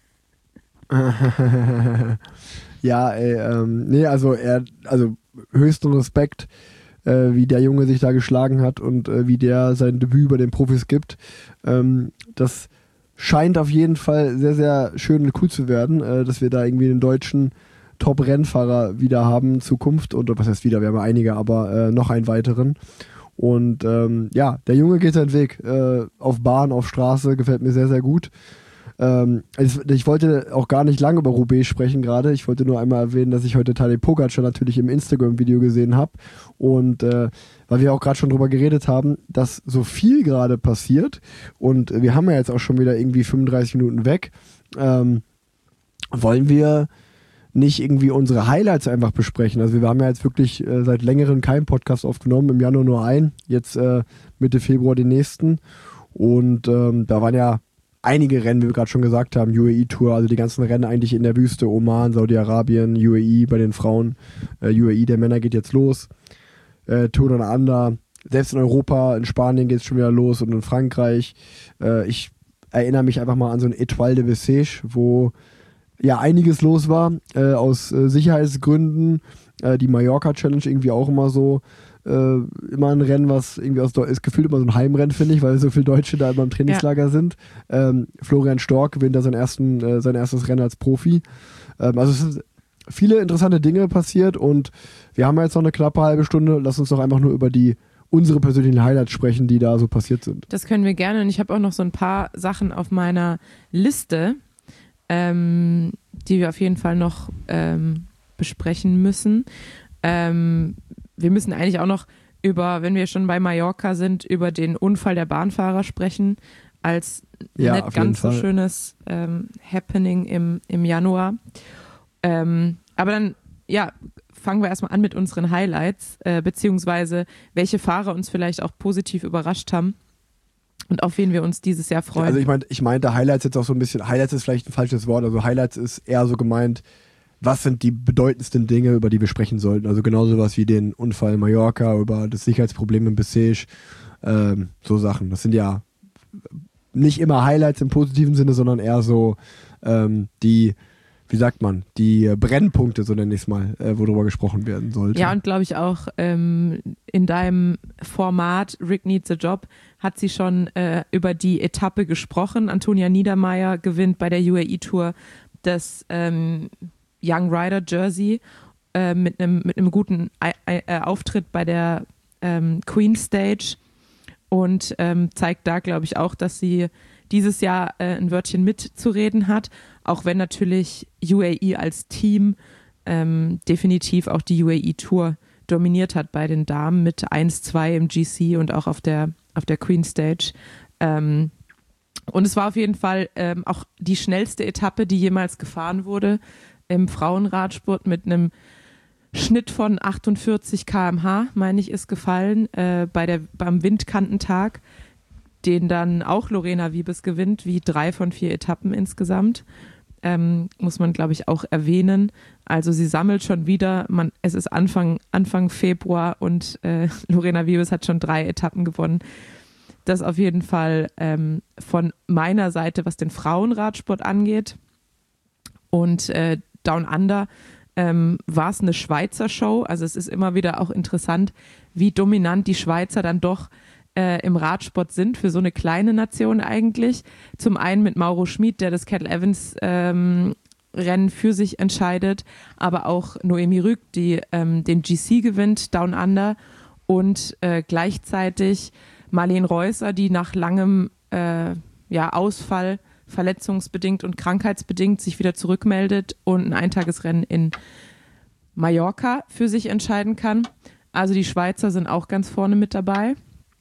Ja, ey, ähm, nee, also er, also höchsten Respekt, äh, wie der Junge sich da geschlagen hat und äh, wie der sein Debüt bei den Profis gibt. Ähm, das scheint auf jeden Fall sehr, sehr schön und cool zu werden, äh, dass wir da irgendwie einen deutschen Top-Rennfahrer wieder haben in Zukunft. Und was heißt wieder, wir haben ja einige, aber äh, noch einen weiteren. Und ähm, ja, der Junge geht seinen Weg äh, auf Bahn, auf Straße, gefällt mir sehr, sehr gut. Ähm, also ich wollte auch gar nicht lange über Roubaix sprechen gerade. Ich wollte nur einmal erwähnen, dass ich heute Tadej Pogačar natürlich im Instagram-Video gesehen habe. Und äh, weil wir auch gerade schon drüber geredet haben, dass so viel gerade passiert und wir haben ja jetzt auch schon wieder irgendwie fünfunddreißig Minuten weg, ähm, wollen wir nicht irgendwie unsere Highlights einfach besprechen. Also wir haben ja jetzt wirklich äh, seit längerem keinen Podcast aufgenommen, im Januar nur einen, jetzt äh, Mitte Februar den nächsten. Und ähm, da waren ja einige Rennen, wie wir gerade schon gesagt haben, U A E-Tour, also die ganzen Rennen eigentlich in der Wüste, Oman, Saudi-Arabien, U A E bei den Frauen, äh, U A E der Männer geht jetzt los, äh, Tour Down Under, selbst in Europa, in Spanien geht es schon wieder los und in Frankreich. Äh, ich erinnere mich einfach mal an so ein Étoile de Bessèges, wo ja einiges los war, äh, aus äh, Sicherheitsgründen, Äh, die Mallorca Challenge irgendwie auch immer so, äh, immer ein Rennen, was irgendwie aus Deu- ist gefühlt immer so ein Heimrennen, finde ich, weil so viele Deutsche da immer im Trainingslager ja. sind. Ähm, Florian Stork gewinnt da sein, ersten, äh, sein erstes Rennen als Profi. Ähm, also es sind viele interessante Dinge passiert und wir haben jetzt noch eine knappe halbe Stunde. Lass uns doch einfach nur über die unsere persönlichen Highlights sprechen, die da so passiert sind. Das können wir gerne und ich habe auch noch so ein paar Sachen auf meiner Liste, ähm, die wir auf jeden Fall noch ähm, besprechen müssen. Ähm, wir müssen eigentlich auch noch über, wenn wir schon bei Mallorca sind, über den Unfall der Bahnfahrer sprechen, als ja, nicht ganz so schönes ähm, Happening im, im Januar. Ähm, aber dann, ja, fangen wir erstmal an mit unseren Highlights, äh, beziehungsweise welche Fahrer uns vielleicht auch positiv überrascht haben und auf wen wir uns dieses Jahr freuen. Also ich meine, ich meinte Highlights jetzt auch so ein bisschen, Highlights ist vielleicht ein falsches Wort, also Highlights ist eher so gemeint, was sind die bedeutendsten Dinge, über die wir sprechen sollten. Also genau sowas wie den Unfall in Mallorca, über das Sicherheitsproblem in Bessèges, ähm, so Sachen. Das sind ja nicht immer Highlights im positiven Sinne, sondern eher so ähm, die, wie sagt man, die Brennpunkte, so nenne ich es mal, äh, worüber gesprochen werden sollte. Ja, und glaube ich auch ähm, in deinem Format Rick Needs a Job hat sie schon äh, über die Etappe gesprochen. Antonia Niedermeier gewinnt bei der U A E Tour das ähm, Young Rider Jersey äh, mit einem mit einem guten I- I- Auftritt bei der ähm, Queen Stage und ähm, zeigt da, glaube ich, auch, dass sie dieses Jahr äh, ein Wörtchen mitzureden hat, auch wenn natürlich U A E als Team ähm, definitiv auch die U A E Tour dominiert hat bei den Damen mit eins zwei im G C und auch auf der, auf der Queen Stage. Ähm, und es war auf jeden Fall ähm, auch die schnellste Etappe, die jemals gefahren wurde im Frauenradsport mit einem Schnitt von achtundvierzig Kilometer pro Stunde, meine ich, ist gefallen äh, bei der, beim Windkantentag, den dann auch Lorena Wiebes gewinnt, wie drei von vier Etappen insgesamt. Ähm, muss man, glaube ich, auch erwähnen. Also sie sammelt schon wieder, man, es ist Anfang, Anfang Februar und äh, Lorena Wiebes hat schon drei Etappen gewonnen. Das auf jeden Fall ähm, von meiner Seite, was den Frauenradsport angeht. Und äh, Down Under ähm, war es eine Schweizer Show. Also es ist immer wieder auch interessant, wie dominant die Schweizer dann doch äh, im Radsport sind für so eine kleine Nation eigentlich. Zum einen mit Mauro Schmid, der das Cadel Evans ähm, Rennen für sich entscheidet, aber auch Noemi Rüg, die ähm, den G C gewinnt, Down Under, und äh, gleichzeitig Marlene Reusser, die nach langem äh, ja, Ausfall, verletzungsbedingt und krankheitsbedingt sich wieder zurückmeldet und ein Eintagesrennen in Mallorca für sich entscheiden kann. Also die Schweizer sind auch ganz vorne mit dabei.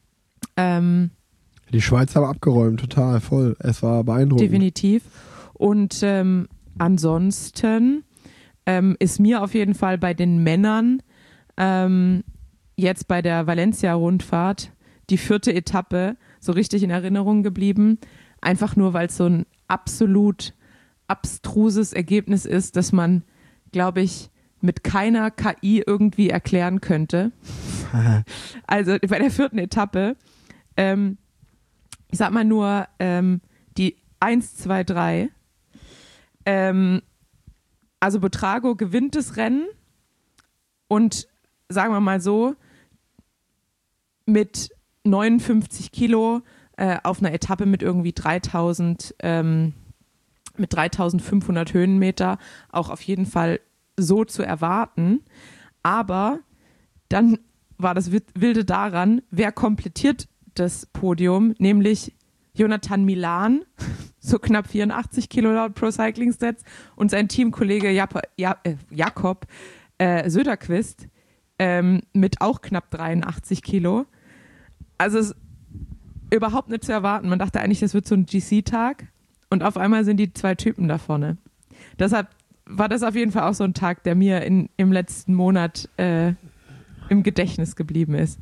Ähm, die Schweizer haben abgeräumt, total, voll. Es war beeindruckend. Definitiv. Und ähm, ansonsten ähm, ist mir auf jeden Fall bei den Männern ähm, jetzt bei der Valencia-Rundfahrt die vierte Etappe so richtig in Erinnerung geblieben. Einfach nur, weil es so ein absolut abstruses Ergebnis ist, dass man, glaube ich, mit keiner K I irgendwie erklären könnte. Also bei der vierten Etappe, ähm, ich sag mal nur ähm, die eins, zwei, drei. Ähm, also Buitrago gewinnt das Rennen und sagen wir mal so, mit neunundfünfzig Kilo äh, auf einer Etappe mit irgendwie dreitausend, ähm, mit dreitausendfünfhundert Höhenmeter auch auf jeden Fall so zu erwarten. Aber dann war das Wilde daran, wer komplettiert das Podium, nämlich Jonathan Milan, so knapp vierundachtzig Kilo laut Pro Cycling Stats, und sein Teamkollege Jap- ja, äh, Jakob äh, Söderqvist ähm, mit auch knapp dreiundachtzig Kilo. Also es ist überhaupt nicht zu erwarten. Man dachte eigentlich, das wird so ein G C-Tag und auf einmal sind die zwei Typen da vorne. Deshalb war das auf jeden Fall auch so ein Tag, der mir in, im letzten Monat äh, im Gedächtnis geblieben ist.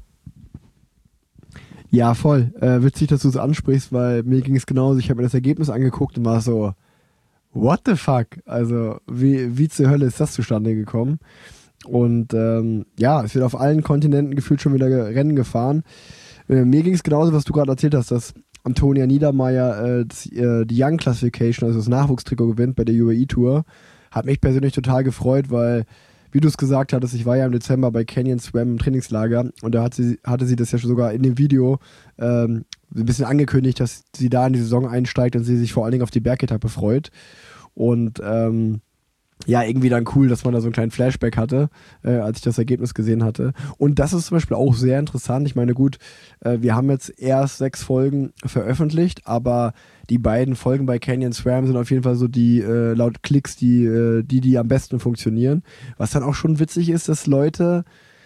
Ja, voll. Äh, witzig, dass du es ansprichst, weil mir ging es genauso. Ich habe mir das Ergebnis angeguckt und war so, what the fuck? Also, wie, wie zur Hölle ist das zustande gekommen? Und ähm, ja, es wird auf allen Kontinenten gefühlt schon wieder Rennen gefahren. Äh, mir ging es genauso, was du gerade erzählt hast, dass Antonia Niedermeier äh, das, äh, die Young Classification, also das Nachwuchstrikot gewinnt bei der U A E Tour. Hat mich persönlich total gefreut, weil wie du es gesagt hattest, ich war ja im Dezember bei Canyon Swam im Trainingslager und da hat sie, hatte sie das ja schon sogar in dem Video ähm, ein bisschen angekündigt, dass sie da in die Saison einsteigt und sie sich vor allen Dingen auf die Bergetappe freut. Und ähm, ja, irgendwie dann cool, dass man da so einen kleinen Flashback hatte, äh, als ich das Ergebnis gesehen hatte. Und das ist zum Beispiel auch sehr interessant. Ich meine, gut, äh, wir haben jetzt erst sechs Folgen veröffentlicht, aber die beiden Folgen bei Canyon Swam sind auf jeden Fall so die, äh, laut Klicks, die, äh, die, die am besten funktionieren. Was dann auch schon witzig ist, dass Leute,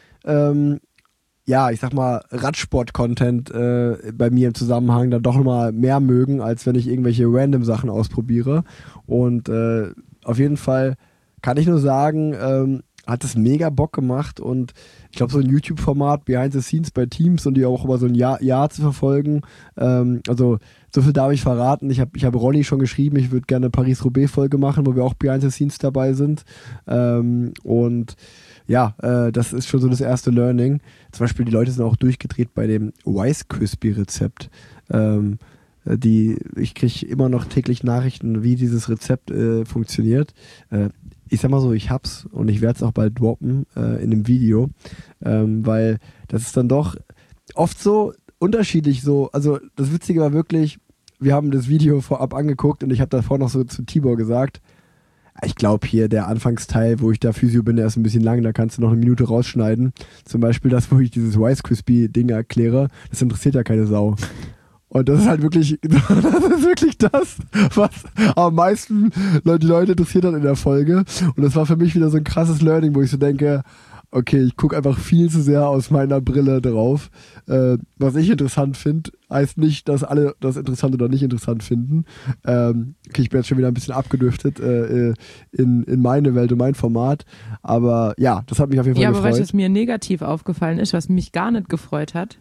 ähm, ja, ich sag mal, Radsport-Content äh, bei mir im Zusammenhang dann doch mal mehr mögen, als wenn ich irgendwelche random Sachen ausprobiere. Und äh, auf jeden Fall kann ich nur sagen, ähm, hat es mega Bock gemacht und ich glaube, so ein YouTube-Format Behind the Scenes bei Teams und die auch über so ein Jahr, Jahr zu verfolgen, ähm, also so viel darf ich verraten. Ich habe ich hab Ronny schon geschrieben, ich würde gerne eine Paris-Roubaix-Folge machen, wo wir auch Behind the Scenes dabei sind. Ähm, und ja, äh, das ist schon so das erste Learning. Zum Beispiel, die Leute sind auch durchgedreht bei dem Rice Crispy-Rezept. Ähm, die, ich kriege immer noch täglich Nachrichten, wie dieses Rezept äh, funktioniert. Äh, ich sag mal so, ich hab's und ich werde es auch bald droppen äh, in dem Video, ähm, weil das ist dann doch oft so unterschiedlich so. Also das Witzige war wirklich, wir haben das Video vorab angeguckt und ich habe davor noch so zu Tibor gesagt, ich glaube hier der Anfangsteil, wo ich da Physio bin, der ist ein bisschen lang, da kannst du noch eine Minute rausschneiden. Zum Beispiel das, wo ich dieses Rice Crispy Ding erkläre, das interessiert ja keine Sau. Und das ist halt wirklich, das ist wirklich das, was am meisten die Leute interessiert hat in der Folge. Und das war für mich wieder so ein krasses Learning, wo ich so denke, okay, ich gucke einfach viel zu sehr aus meiner Brille drauf. Äh, was ich interessant finde, heißt nicht, dass alle das interessant oder nicht interessant finden. Ähm, okay, ich bin jetzt schon wieder ein bisschen abgedriftet äh, in, in meine Welt und mein Format. Aber ja, das hat mich auf jeden Fall ja, gefreut. Ja, aber was mir negativ aufgefallen ist, was mich gar nicht gefreut hat,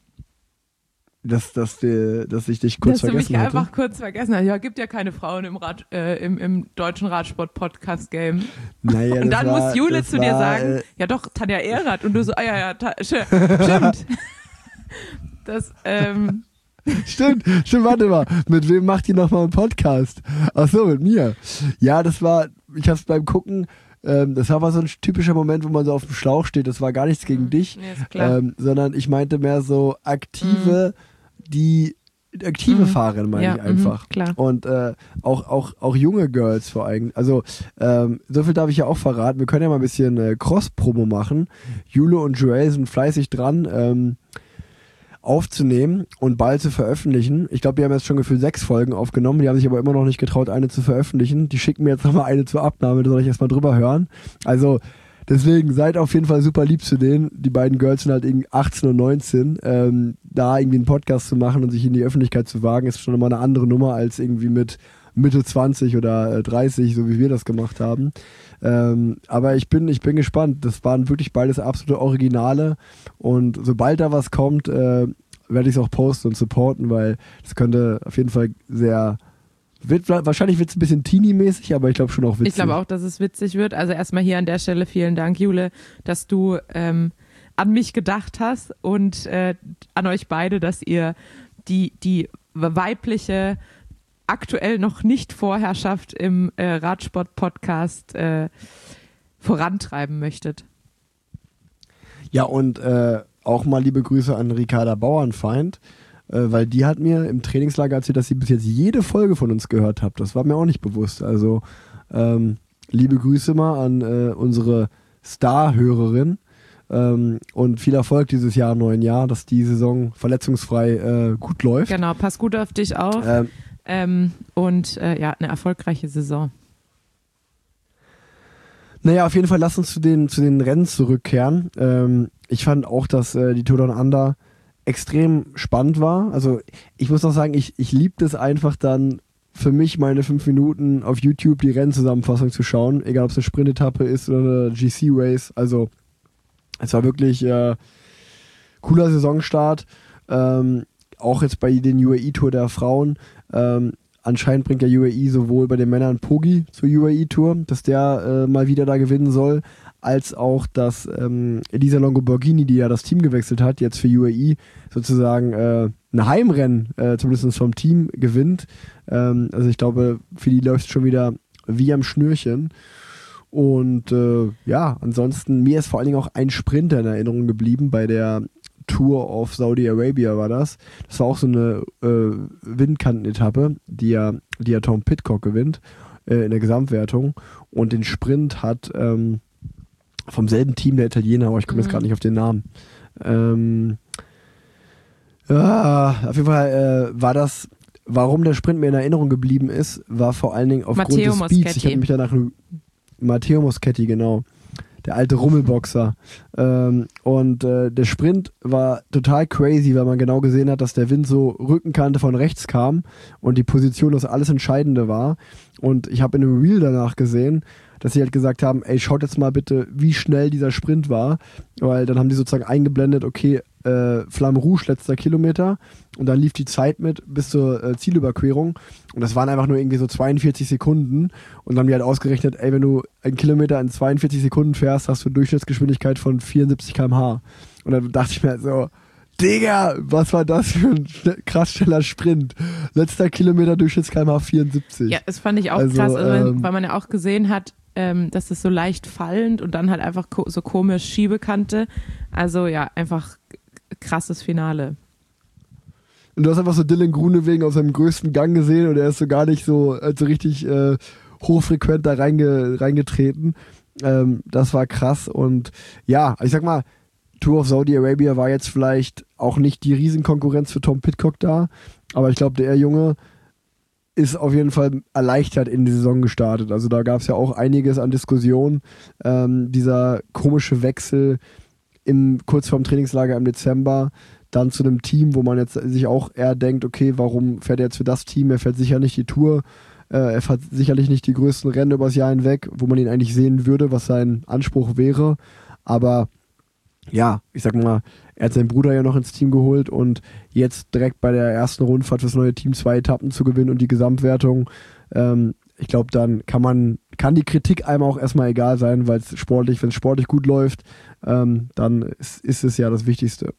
Dass, dass, die, dass ich dich kurz dass vergessen du mich hatte. einfach kurz vergessen hast. Ja, gibt ja keine Frauen im, Rad, äh, im, im deutschen Radsport-Podcast-Game. Naja, und dann war, muss Jule zu war, dir sagen, äh, ja doch, Tanja Ehrath. Und du so, ah ja, ja, ta- sch- stimmt. das, ähm... Stimmt, stimmt, warte mal. Mit wem macht ihr nochmal einen Podcast? Ach so, mit mir. Ja, das war, ich hab's beim Gucken, ähm, das war mal so ein typischer Moment, wo man so auf dem Schlauch steht. Das war gar nichts gegen dich, Nee, ist klar. ähm, sondern ich meinte mehr so aktive, die aktive Mhm. Fahrerin, meine Ja, ich einfach. mhm, klar. Und äh, auch, auch, auch junge Girls vor allem. Also ähm, so viel darf ich ja auch verraten. Wir können ja mal ein bisschen äh, Cross-Promo machen. Jule und Joel sind fleißig dran, ähm, aufzunehmen und bald zu veröffentlichen. Ich glaube, wir haben jetzt schon gefühlt sechs Folgen aufgenommen. Die haben sich aber immer noch nicht getraut, eine zu veröffentlichen. Die schicken mir jetzt nochmal eine zur Abnahme. Da soll ich erstmal drüber hören. Also deswegen seid auf jeden Fall super lieb zu denen. Die beiden Girls sind halt irgendwie achtzehn und neunzehn. Ähm, da irgendwie einen Podcast zu machen und sich in die Öffentlichkeit zu wagen, ist schon immer eine andere Nummer als irgendwie mit Mitte zwanzig oder äh, dreißig, so wie wir das gemacht haben. Ähm, aber ich bin, ich bin gespannt. Das waren wirklich beides absolute Originale. Und sobald da was kommt, äh, werde ich es auch posten und supporten, weil das könnte auf jeden Fall sehr... Wird, wahrscheinlich wird es ein bisschen Teenie-mäßig, aber ich glaube schon auch witzig. Ich glaube auch, dass es witzig wird. Also erstmal hier an der Stelle vielen Dank, Jule, dass du ähm, an mich gedacht hast und äh, an euch beide, dass ihr die, die weibliche, aktuell noch nicht Vorherrschaft im äh, Radsport-Podcast äh, vorantreiben möchtet. Ja, und äh, auch mal liebe Grüße an Ricarda Bauernfeind, äh, weil die hat mir im Trainingslager erzählt, dass sie bis jetzt jede Folge von uns gehört hat. Das war mir auch nicht bewusst. Also ähm, liebe Grüße mal an äh, unsere Star-Hörerin ähm, und viel Erfolg dieses Jahr, neuen Jahr, dass die Saison verletzungsfrei äh, gut läuft. Genau, pass gut auf dich auf Ähm, ähm, und äh, ja, eine erfolgreiche Saison. Naja, auf jeden Fall lass uns zu den, zu den Rennen zurückkehren. Ähm, ich fand auch, dass äh, die Tour Down Under extrem spannend war. Also ich muss auch sagen, ich, ich liebe das einfach dann für mich meine fünf Minuten auf YouTube die Rennzusammenfassung zu schauen, egal ob es eine Sprintetappe ist oder eine G C-Race. Also es war wirklich äh, cooler Saisonstart. Ähm, auch jetzt bei den U A E-Tour der Frauen. Ähm, anscheinend bringt der U A E sowohl bei den Männern Poggi zur U A E-Tour, dass der äh, mal wieder da gewinnen soll, als auch, dass ähm, Elisa Longo-Borghini, die ja das Team gewechselt hat, jetzt für U A E sozusagen äh, ein Heimrennen, äh, zumindest vom Team, gewinnt. Ähm, also ich glaube, für die läuft es schon wieder wie am Schnürchen. Und äh, ja, ansonsten, mir ist vor allen Dingen auch ein Sprinter in Erinnerung geblieben bei der Tour of Saudi Arabia war das. Das war auch so eine äh, Windkantenetappe, die ja, die ja Tom Pidcock gewinnt äh, in der Gesamtwertung. Und den Sprint hat ähm, vom selben Team der Italiener, aber ich komme Mhm. jetzt gerade nicht auf den Namen. Ähm, ja, auf jeden Fall äh, war das, warum der Sprint mir in Erinnerung geblieben ist, war vor allen Dingen aufgrund Matteo des Speeds. Ich Moschetti. habe mich danach Matteo Moschetti, genau. Der alte Rummelboxer. Ähm, und äh, der Sprint war total crazy, weil man genau gesehen hat, dass der Wind so Rückenkante von rechts kam und die Position das alles Entscheidende war. Und ich habe in einem Reel danach gesehen, dass sie halt gesagt haben, ey, schaut jetzt mal bitte, wie schnell dieser Sprint war. Weil dann haben die sozusagen eingeblendet, okay, äh, Flamme Rouge, letzter Kilometer. Und dann lief die Zeit mit bis zur äh, Zielüberquerung. Und das waren einfach nur irgendwie so zweiundvierzig Sekunden. Und dann haben die halt ausgerechnet, ey, wenn du einen Kilometer in zweiundvierzig Sekunden fährst, hast du eine Durchschnittsgeschwindigkeit von vierundsiebzig Kilometer pro Stunde. Und dann dachte ich mir halt so, Digga, was war das für ein schnell, krass schneller Sprint? Letzter Kilometer Durchschnittsgeschwindigkeit pro Stunde vierundsiebzig. Ja, das fand ich auch Also, krass, also, ähm, weil man ja auch gesehen hat, ähm, dass es so leicht fallend und dann halt einfach ko- so komisch Schiebekante. Also ja, einfach krasses Finale. Und du hast einfach so Dylan Groenewegen auf seinem größten Gang gesehen und er ist so gar nicht so, also richtig äh, hochfrequent da reinge, reingetreten. Ähm, das war krass und ja, ich sag mal, Tour of Saudi Arabia war jetzt vielleicht auch nicht die Riesenkonkurrenz für Tom Pidcock da, aber ich glaube, der Junge ist auf jeden Fall erleichtert in die Saison gestartet. Also da gab es ja auch einiges an Diskussionen. Ähm, dieser komische Wechsel im, kurz vorm Trainingslager im Dezember, dann zu einem Team, wo man jetzt sich auch eher denkt, okay, warum fährt er jetzt für das Team? Er fährt sicher nicht die Tour, äh, er fährt sicherlich nicht die größten Rennen übers Jahr hinweg, wo man ihn eigentlich sehen würde, was sein Anspruch wäre. Aber ja, ich sag mal, er hat seinen Bruder ja noch ins Team geholt und jetzt direkt bei der ersten Rundfahrt fürs neue Team zwei Etappen zu gewinnen und die Gesamtwertung, ähm, ich glaube, dann kann man, kann die Kritik einem auch erstmal egal sein, weil es sportlich, wenn es sportlich gut läuft, ähm, dann ist, ist es ja das Wichtigste.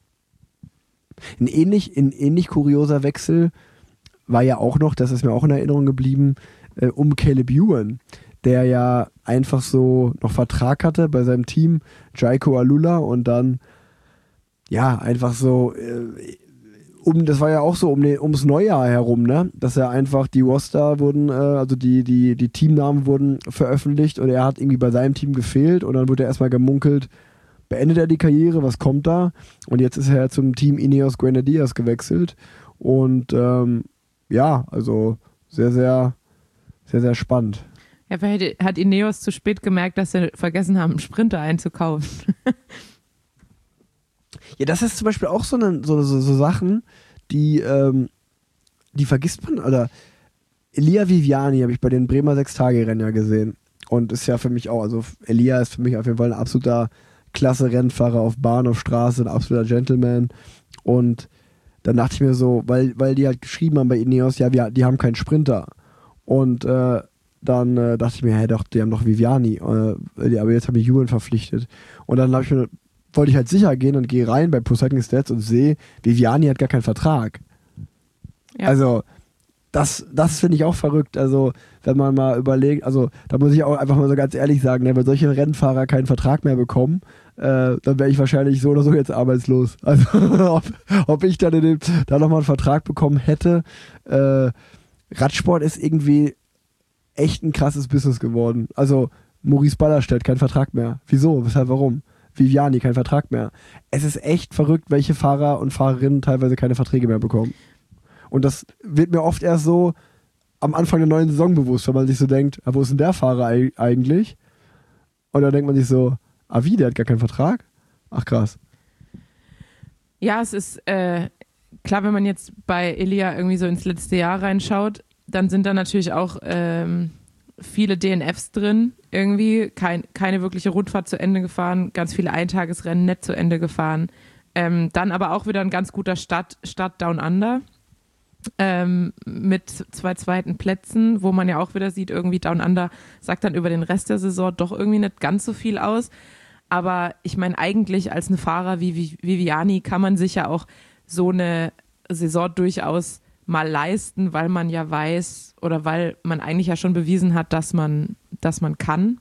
Ein ähnlich, ein ähnlich kurioser Wechsel war ja auch noch, das ist mir auch in Erinnerung geblieben, äh, um Caleb Ewan, der ja einfach so noch Vertrag hatte bei seinem Team, Jaiko Alula, und dann ja, einfach so äh, um, das war ja auch so um den, ums Neujahr herum, ne? Dass er einfach, die Roster wurden, äh, also die, die, die Teamnamen wurden veröffentlicht und er hat irgendwie bei seinem Team gefehlt und dann wurde er erstmal gemunkelt, beendet er die Karriere, was kommt da? Und jetzt ist er ja zum Team Ineos Grenadiers gewechselt und ähm, ja, also sehr, sehr, sehr, sehr spannend. Ja, vielleicht hat Ineos zu spät gemerkt, dass sie vergessen haben, einen Sprinter einzukaufen. Ja, das ist zum Beispiel auch so, eine, so, so, so Sachen, die, ähm, die vergisst man. Oder Elia Viviani habe ich bei den Bremer Sechs-Tage-Rennen ja gesehen. Und ist ja für mich auch, also Elia ist für mich auf jeden Fall ein absoluter klasse Rennfahrer auf Bahn, auf Straße, ein absoluter Gentleman. Und dann dachte ich mir so, weil, weil die halt geschrieben haben bei Ineos, ja, wir, die haben keinen Sprinter. Und äh, dann äh, dachte ich mir, hey, doch, die haben doch Viviani. Äh, aber jetzt haben die Ewan verpflichtet. Und dann habe ich mir wollte ich halt sicher gehen und gehe rein bei Pro Cycling Stats und sehe, Viviani hat gar keinen Vertrag. Ja. Also, das, das finde ich auch verrückt. Also, wenn man mal überlegt, also, da muss ich auch einfach mal so ganz ehrlich sagen, ne, wenn solche Rennfahrer keinen Vertrag mehr bekommen, äh, dann wäre ich wahrscheinlich so oder so jetzt arbeitslos. Also, ob, ob ich dann in dem, da nochmal einen Vertrag bekommen hätte. Äh, Radsport ist irgendwie echt ein krasses Business geworden. Also, Maurice Ballerstedt, kein Vertrag mehr. Wieso? Weshalb? Warum? Viviani, kein Vertrag mehr. Es ist echt verrückt, welche Fahrer und Fahrerinnen teilweise keine Verträge mehr bekommen. Und das wird mir oft erst so am Anfang der neuen Saison bewusst, wenn man sich so denkt, ah, wo ist denn der Fahrer eigentlich? Und dann denkt man sich so, ah wie, der hat gar keinen Vertrag? Ach krass. Ja, es ist äh, klar, wenn man jetzt bei Elia irgendwie so ins letzte Jahr reinschaut, dann sind da natürlich auch ähm, viele D N Fs drin, irgendwie kein, keine wirkliche Rundfahrt zu Ende gefahren, ganz viele Eintagesrennen nicht zu Ende gefahren. Ähm, dann aber auch wieder ein ganz guter Start, Start Down Under ähm, mit zwei zweiten Plätzen, wo man ja auch wieder sieht, irgendwie Down Under sagt dann über den Rest der Saison doch irgendwie nicht ganz so viel aus. Aber ich meine, eigentlich als ein Fahrer wie, wie Viviani kann man sich ja auch so eine Saison durchaus mal leisten, weil man ja weiß oder weil man eigentlich ja schon bewiesen hat, dass man, dass man kann.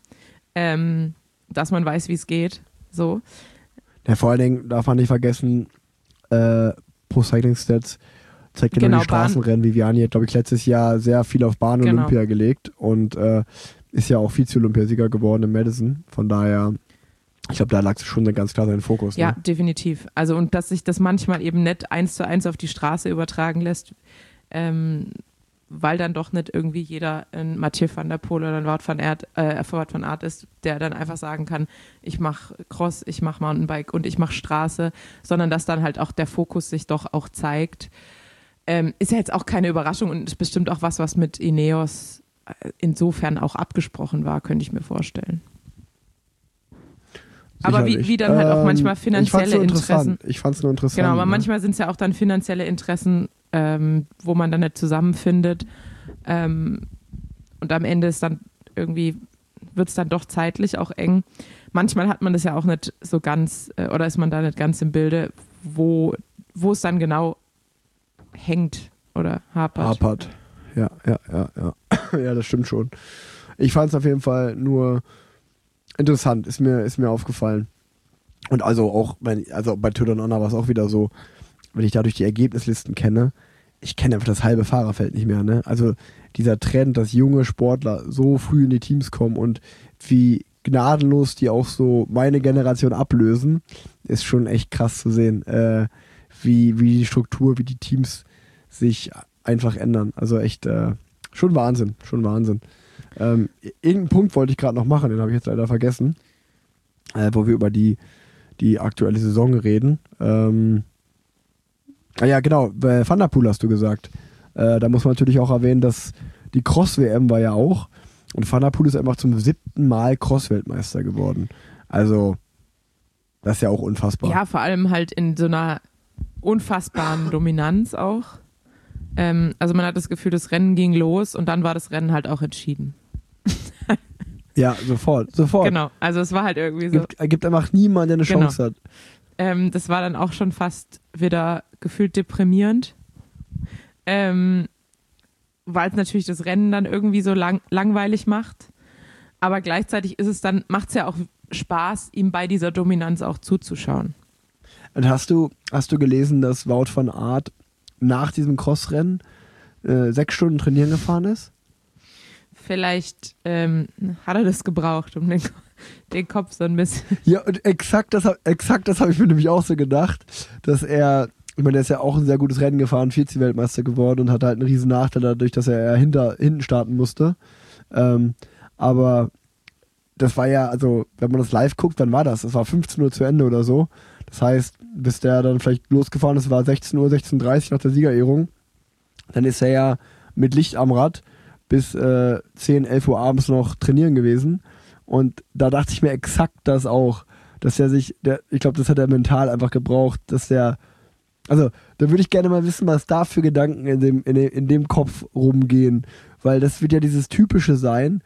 ähm, dass man weiß, wie es geht. So. Ja, vor allen Dingen darf man nicht vergessen, äh, Pro Cycling Stats zeigt genau, Genau, die Straßenrennen. Viviani hat, glaube ich, letztes Jahr sehr viel auf Bahn Genau. Olympia gelegt und äh, ist ja auch Vize-Olympiasieger geworden in Madison. Von daher, ich glaube, da lag schon ganz klar sein Fokus. Ja, Ne? definitiv. Also und dass sich das manchmal eben nicht eins zu eins auf die Straße übertragen lässt, ähm, weil dann doch nicht irgendwie jeder ein Mathieu van der Poel oder ein Wout van Aert, äh, Wout van Aert ist, der dann einfach sagen kann, ich mache Cross, ich mache Mountainbike und ich mache Straße, sondern dass dann halt auch der Fokus sich doch auch zeigt. Ähm, ist ja jetzt auch keine Überraschung und ist bestimmt auch was, was mit Ineos insofern auch abgesprochen war, könnte ich mir vorstellen. Aber wie, wie dann halt auch manchmal finanzielle ich Interessen. Ich fand es nur interessant. Genau, aber ne? manchmal sind es ja auch dann finanzielle Interessen, ähm, wo man dann nicht zusammenfindet. Ähm, und am Ende ist dann irgendwie, wird es dann doch zeitlich auch eng. Manchmal hat man das ja auch nicht so ganz, äh, oder ist man da nicht ganz im Bilde, wo, wo es dann genau hängt oder hapert. Hapert. Ja, ja, ja, ja. Ja, das stimmt schon. Ich fand es auf jeden Fall nur interessant, ist mir, ist mir aufgefallen. Und also auch, wenn, also bei Tour Down Under war es auch wieder so, wenn ich dadurch die Ergebnislisten kenne, ich kenne einfach das halbe Fahrerfeld nicht mehr. Ne? Also dieser Trend, dass junge Sportler so früh in die Teams kommen und wie gnadenlos die auch so meine Generation ablösen, ist schon echt krass zu sehen, äh, wie, wie die Struktur, wie die Teams sich einfach ändern. Also echt äh, schon Wahnsinn, schon Wahnsinn. Ähm, irgendeinen Punkt wollte ich gerade noch machen, den habe ich jetzt leider vergessen, äh, wo wir über die, die aktuelle Saison reden. Ähm, ah ja, genau, äh, Van der Poel hast du gesagt. Äh, da muss man natürlich auch erwähnen, dass die Cross-W M war ja auch und Van der Poel ist einfach zum siebten Mal Cross-Weltmeister geworden. Also, das ist ja auch unfassbar. Ja, vor allem halt in so einer unfassbaren Dominanz auch. Ähm, also man hat das Gefühl, das Rennen ging los und dann war das Rennen halt auch entschieden. Ja, sofort, sofort. Genau, also es war halt irgendwie so. Gibt, gibt einfach niemanden, der eine Genau. Chance hat. Ähm, das war dann auch schon fast wieder gefühlt deprimierend, ähm, weil es natürlich das Rennen dann irgendwie so lang, langweilig macht. Aber gleichzeitig ist es dann, macht es ja auch Spaß, ihm bei dieser Dominanz auch zuzuschauen. Und hast du, hast du gelesen, dass Wout van Aert nach diesem Crossrennen äh, sechs Stunden trainieren gefahren ist? Vielleicht ähm, hat er das gebraucht, um den, den Kopf so ein bisschen. Ja, und exakt das, exakt das habe ich mir nämlich auch so gedacht, dass er, ich meine, der ist ja auch ein sehr gutes Rennen gefahren, Vize-Weltmeister geworden und hat halt einen riesen Nachteil dadurch, dass er hinter, hinten starten musste. Ähm, aber das war ja, also, wenn man das live guckt, wann war das? Das war fünfzehn Uhr zu Ende oder so. Das heißt, bis der dann vielleicht losgefahren ist, war sechzehn Uhr, sechzehn Uhr dreißig nach der Siegerehrung. Dann ist er ja mit Licht am Rad bis äh, zehn, elf Uhr abends noch trainieren gewesen. Und da dachte ich mir exakt das auch, dass er sich, der, ich glaube, das hat er mental einfach gebraucht, dass der, also da würde ich gerne mal wissen, was da für Gedanken in dem, in, dem, in dem Kopf rumgehen. Weil das wird ja dieses Typische sein,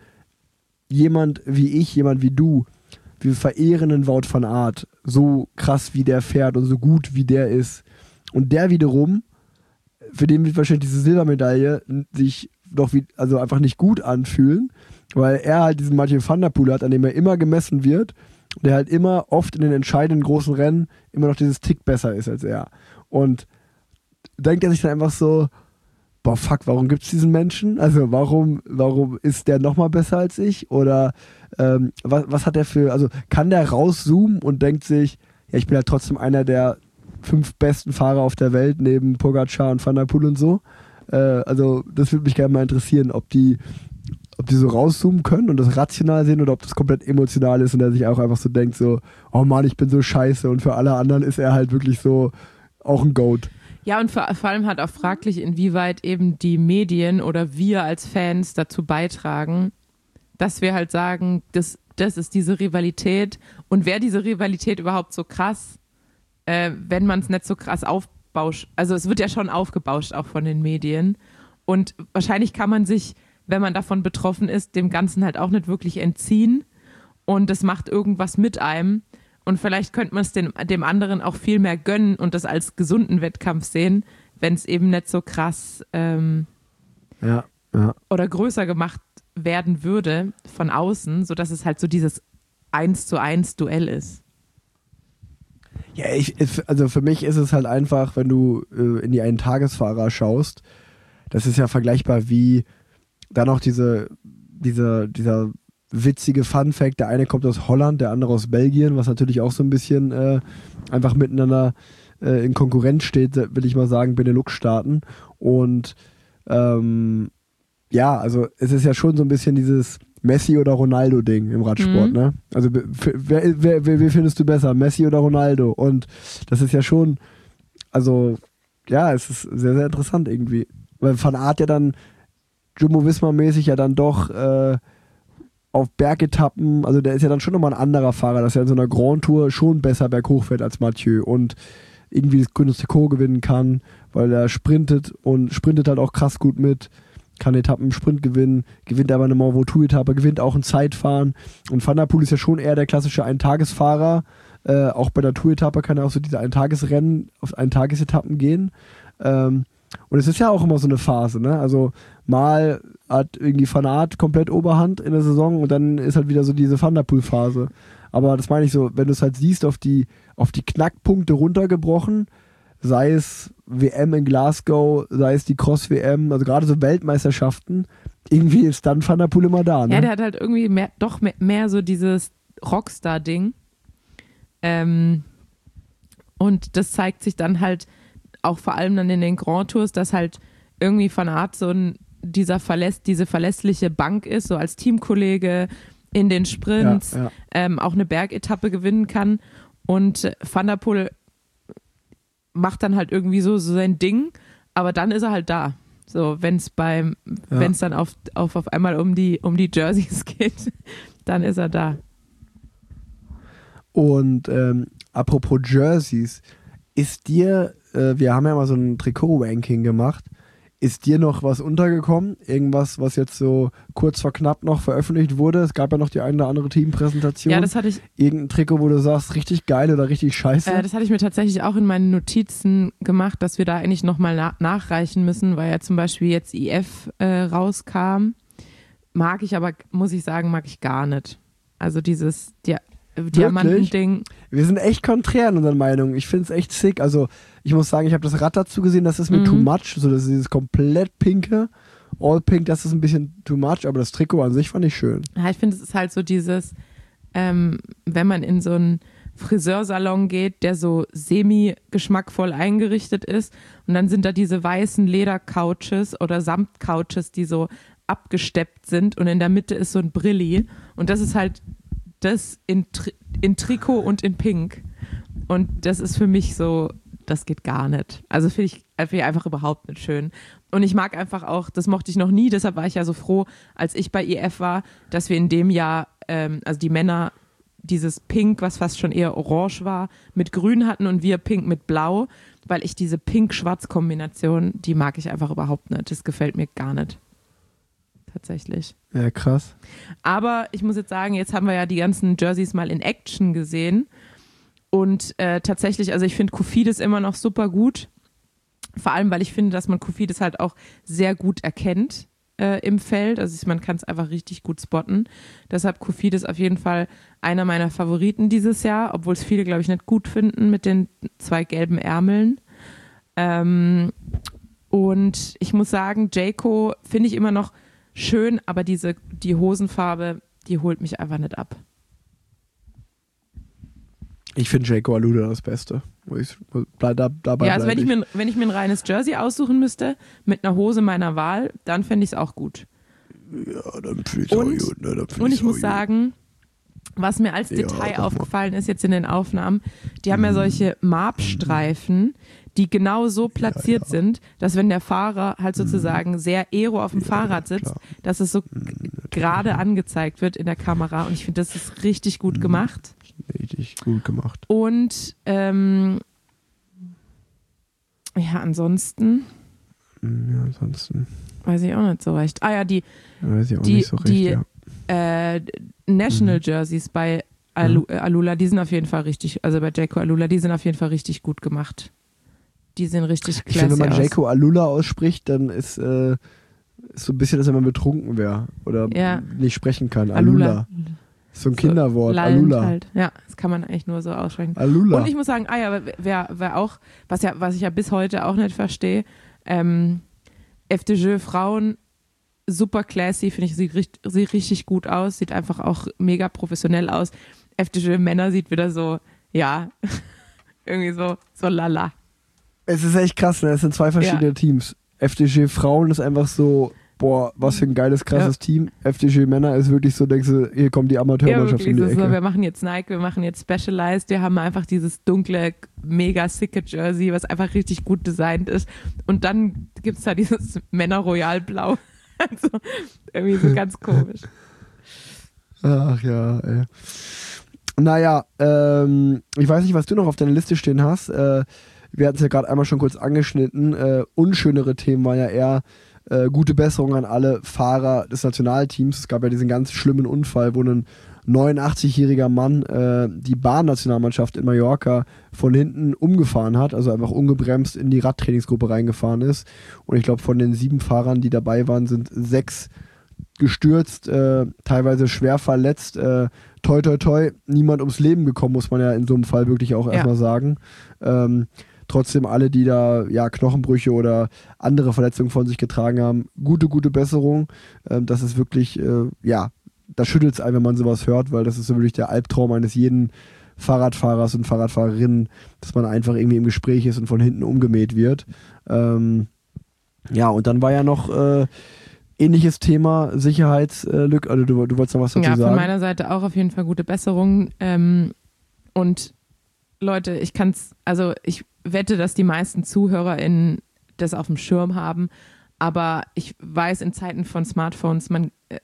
jemand wie ich, jemand wie du, wir verehren einen Wout van Aert, so krass wie der fährt und so gut wie der ist. Und der wiederum, für den wird wahrscheinlich diese Silbermedaille sich doch wie, also einfach nicht gut anfühlen, weil er halt diesen Mathieu van der Poel hat, an dem er immer gemessen wird und der halt immer oft in den entscheidenden großen Rennen immer noch dieses Tick besser ist als er. Und denkt er sich dann einfach so, boah, fuck, warum gibt es diesen Menschen? Also warum, warum ist der nochmal besser als ich? Oder ähm, was, was hat der für, also kann der rauszoomen und denkt sich, ja, ich bin halt trotzdem einer der fünf besten Fahrer auf der Welt neben Pogacar und Van der Poel und so. Äh, also das würde mich gerne mal interessieren, ob die, ob die so rauszoomen können und das rational sehen oder ob das komplett emotional ist und er sich auch einfach so denkt so, oh Mann, ich bin so scheiße und für alle anderen ist er halt wirklich so auch ein Goat. Ja, und vor, vor allem halt auch fraglich, inwieweit eben die Medien oder wir als Fans dazu beitragen, dass wir halt sagen, das, das ist diese Rivalität und wäre diese Rivalität überhaupt so krass, äh, wenn man es nicht so krass aufbauscht. Also es wird ja schon aufgebauscht auch von den Medien und wahrscheinlich kann man sich, wenn man davon betroffen ist, dem Ganzen halt auch nicht wirklich entziehen und das macht irgendwas mit einem. Und vielleicht könnte man es dem, dem anderen auch viel mehr gönnen und das als gesunden Wettkampf sehen, wenn es eben nicht so krass ähm, ja, ja. oder größer gemacht werden würde von außen, sodass es halt so dieses eins zu eins Duell ist. Ja, ich, also für mich ist es halt einfach, wenn du äh, in die einen Tagesfahrer schaust, das ist ja vergleichbar wie dann auch diese, diese, dieser witzige Funfact, der eine kommt aus Holland, der andere aus Belgien, was natürlich auch so ein bisschen äh, einfach miteinander äh, in Konkurrenz steht, will ich mal sagen, Benelux-Staaten. Und ähm, ja, also es ist ja schon so ein bisschen dieses Messi oder Ronaldo-Ding im Radsport, Mhm. ne? Also wer, wer, wer, wer findest du besser, Messi oder Ronaldo? Und das ist ja schon, also ja, es ist sehr, sehr interessant irgendwie. Weil Van Aert ja dann Jumbo-Visma-mäßig ja dann doch äh, auf Bergetappen, also der ist ja dann schon nochmal ein anderer Fahrer, dass er in so einer Grand Tour schon besser berghoch fährt als Mathieu und irgendwie das grüne Trikot gewinnen kann, weil er sprintet und sprintet halt auch krass gut mit, kann Etappen im Sprint gewinnen, gewinnt aber eine Mont Ventoux-Etappe, gewinnt auch ein Zeitfahren und Van der Poel ist ja schon eher der klassische Eintagesfahrer, äh, auch bei der Tour-Etappe kann er auch so diese Eintagesrennen auf Eintagesetappen gehen, ähm, und es ist ja auch immer so eine Phase, ne? Also mal hat irgendwie Van Aert komplett Oberhand in der Saison und dann ist halt wieder so diese Van der Poel-Phase. Aber das meine ich so, wenn du es halt siehst, auf die, auf die Knackpunkte runtergebrochen, sei es W M in Glasgow, sei es die Cross-W M, also gerade so Weltmeisterschaften, irgendwie ist dann Van der Poel immer da, ne? Ja, der hat halt irgendwie mehr, doch mehr, mehr so dieses Rockstar-Ding. Ähm, und das zeigt sich dann halt auch vor allem dann in den Grand Tours, dass halt irgendwie Van Aert so ein, dieser Verläss, diese verlässliche Bank ist, so als Teamkollege in den Sprints, Ja, ja. Ähm, auch eine Bergetappe gewinnen kann. Und Van der Poel macht dann halt irgendwie so, so sein Ding, aber dann ist er halt da. So, wenn es beim, Ja. wenn es dann auf, auf, auf einmal um die, um die Jerseys geht, dann ist er da. Und ähm, apropos Jerseys, ist dir, äh, wir haben ja mal so ein Trikot-Ranking gemacht, ist dir noch was untergekommen? Irgendwas, was jetzt so kurz vor knapp noch veröffentlicht wurde? Es gab ja noch die eine oder andere Teampräsentation. Ja, das hatte ich, Irgendein Trikot, wo du sagst, richtig geil oder richtig scheiße? äh, das hatte ich mir tatsächlich auch in meinen Notizen gemacht, dass wir da eigentlich nochmal na- nachreichen müssen, weil ja zum Beispiel jetzt I F äh, rauskam. Mag ich aber, muss ich sagen, mag ich gar nicht. Also dieses Dia- Diamantending. Wir sind echt konträr in unseren Meinungen. Ich finde es echt sick. Also ich muss sagen, ich habe das Rad dazu gesehen, das ist mir Mhm. too much. So, das ist dieses komplett pinke, all pink, das ist ein bisschen too much, aber das Trikot an sich fand ich schön. Ja, ich finde, es ist halt so dieses, ähm, wenn man in so einen Friseursalon geht, der so semi-geschmackvoll eingerichtet ist und dann sind da diese weißen Ledercouches oder Samtcouches, die so abgesteppt sind und in der Mitte ist so ein Brilli und das ist halt das in, Tri- in Trikot und in Pink und das ist für mich so, das geht gar nicht. Also finde ich, find ich einfach überhaupt nicht schön. Und ich mag einfach auch, das mochte ich noch nie, deshalb war ich ja so froh, als ich bei I F war, dass wir in dem Jahr, ähm, also die Männer dieses Pink, was fast schon eher orange war, mit Grün hatten und wir Pink mit Blau, weil ich diese Pink-Schwarz-Kombination, die mag ich einfach überhaupt nicht. Das gefällt mir gar nicht. Tatsächlich. Ja, krass. Aber ich muss jetzt sagen, jetzt haben wir ja die ganzen Jerseys mal in Action gesehen. Und äh, tatsächlich, also ich finde Kofidis immer noch super gut. Vor allem, weil ich finde, dass man Kofidis halt auch sehr gut erkennt äh, im Feld. Also man kann es einfach richtig gut spotten. Deshalb Kofidis auf jeden Fall einer meiner Favoriten dieses Jahr, obwohl es viele, glaube ich, nicht gut finden mit den zwei gelben Ärmeln. Ähm, und ich muss sagen, Jayco finde ich immer noch schön, aber diese, die Hosenfarbe, die holt mich einfach nicht ab. Ich finde Jayco Alula das Beste. Wo ich, bleib, da, dabei Ja, also wenn bleib ich, mir, wenn ich mir ein reines Jersey aussuchen müsste, mit einer Hose meiner Wahl, dann fände ich es auch gut. Ja, dann finde ich Und- auch gut. Ne? Dann find Und ich's ich muss auch sagen, was mir als Ja, Detail sag mal. aufgefallen ist jetzt in den Aufnahmen, die haben ja solche Marbstreifen, die genau so platziert sind, dass wenn der Fahrer halt sozusagen sehr aero auf dem Fahrrad sitzt, klar. dass es so gerade angezeigt wird in der Kamera. Und ich finde, das ist richtig gut gemacht. gut. Richtig gut gemacht. Und ähm, ja, ansonsten Hm, Ja, ansonsten weiß ich auch nicht so recht. Ah ja, die weiß ich auch Die- nicht so recht. die- ja. äh, National Jerseys bei Alu, äh, Alula, die sind auf jeden Fall richtig, also bei Jayco Alula, die sind auf jeden Fall richtig gut gemacht. Die sind richtig Ich finde, klasse wenn man aus. Jayco Alula ausspricht, dann ist, äh, ist so ein bisschen, als wenn man betrunken wäre oder Ja. nicht sprechen kann. Alula. Alula. So ein Kinderwort. lallend Alula. Halt. Ja, das kann man eigentlich nur so aussprechen. Alula. Und ich muss sagen, ah ja, wer, wer auch, was ja, was ich ja bis heute auch nicht verstehe, ähm, F D J Frauen, super classy, finde ich, sieht richtig, sieht richtig gut aus, sieht einfach auch mega professionell aus. F D J Männer sieht wieder so, ja, irgendwie so, so lala. Es ist echt krass, ne? Es sind zwei verschiedene Ja. Teams. F D J Frauen ist einfach so, boah, was für ein geiles, krasses Ja. Team. F D J Männer ist wirklich so, denkst du, hier kommt die Ja, Amateurmannschaft wirklich, in die so, Ecke. so, wir machen jetzt Nike, wir machen jetzt Specialized, wir haben einfach dieses dunkle, mega sicke Jersey, was einfach richtig gut designt ist. Und dann gibt es da dieses Männer-Royal-Blau. Also irgendwie so ganz komisch. Ach ja, ey. Naja, ähm, ich weiß nicht, was du noch auf deiner Liste stehen hast. Äh, wir hatten es ja gerade einmal schon kurz angeschnitten. Äh, unschönere Themen waren ja eher äh, gute Besserung an alle Fahrer des Nationalteams. Es gab ja diesen ganz schlimmen Unfall, wo ein neunundachtzigjähriger Mann äh, die Bahnnationalmannschaft in Mallorca von hinten umgefahren hat, also einfach ungebremst in die Radtrainingsgruppe reingefahren ist. Und ich glaube, von den sieben Fahrern, die dabei waren, sind sechs gestürzt, äh, teilweise schwer verletzt. Äh, toi, toi, toi, niemand ums Leben gekommen, muss man ja in so einem Fall wirklich auch Ja. erstmal sagen. Ähm, trotzdem alle, die da ja Knochenbrüche oder andere Verletzungen von sich getragen haben, gute, gute Besserung. Ähm, das ist wirklich, äh, ja, da schüttelt es einen, wenn man sowas hört, weil das ist so wirklich der Albtraum eines jeden Fahrradfahrers und Fahrradfahrerinnen, dass man einfach irgendwie im Gespräch ist und von hinten umgemäht wird. Ähm, ja, und dann war ja noch äh, ähnliches Thema, Sicherheitslücke, also du, du wolltest noch was dazu Ja, sagen? von meiner Seite auch auf jeden Fall gute Besserung. Ähm, und Leute, ich kann's, also ich wette, dass die meisten ZuhörerInnen das auf dem Schirm haben, aber ich weiß, in Zeiten von Smartphones, man, äh,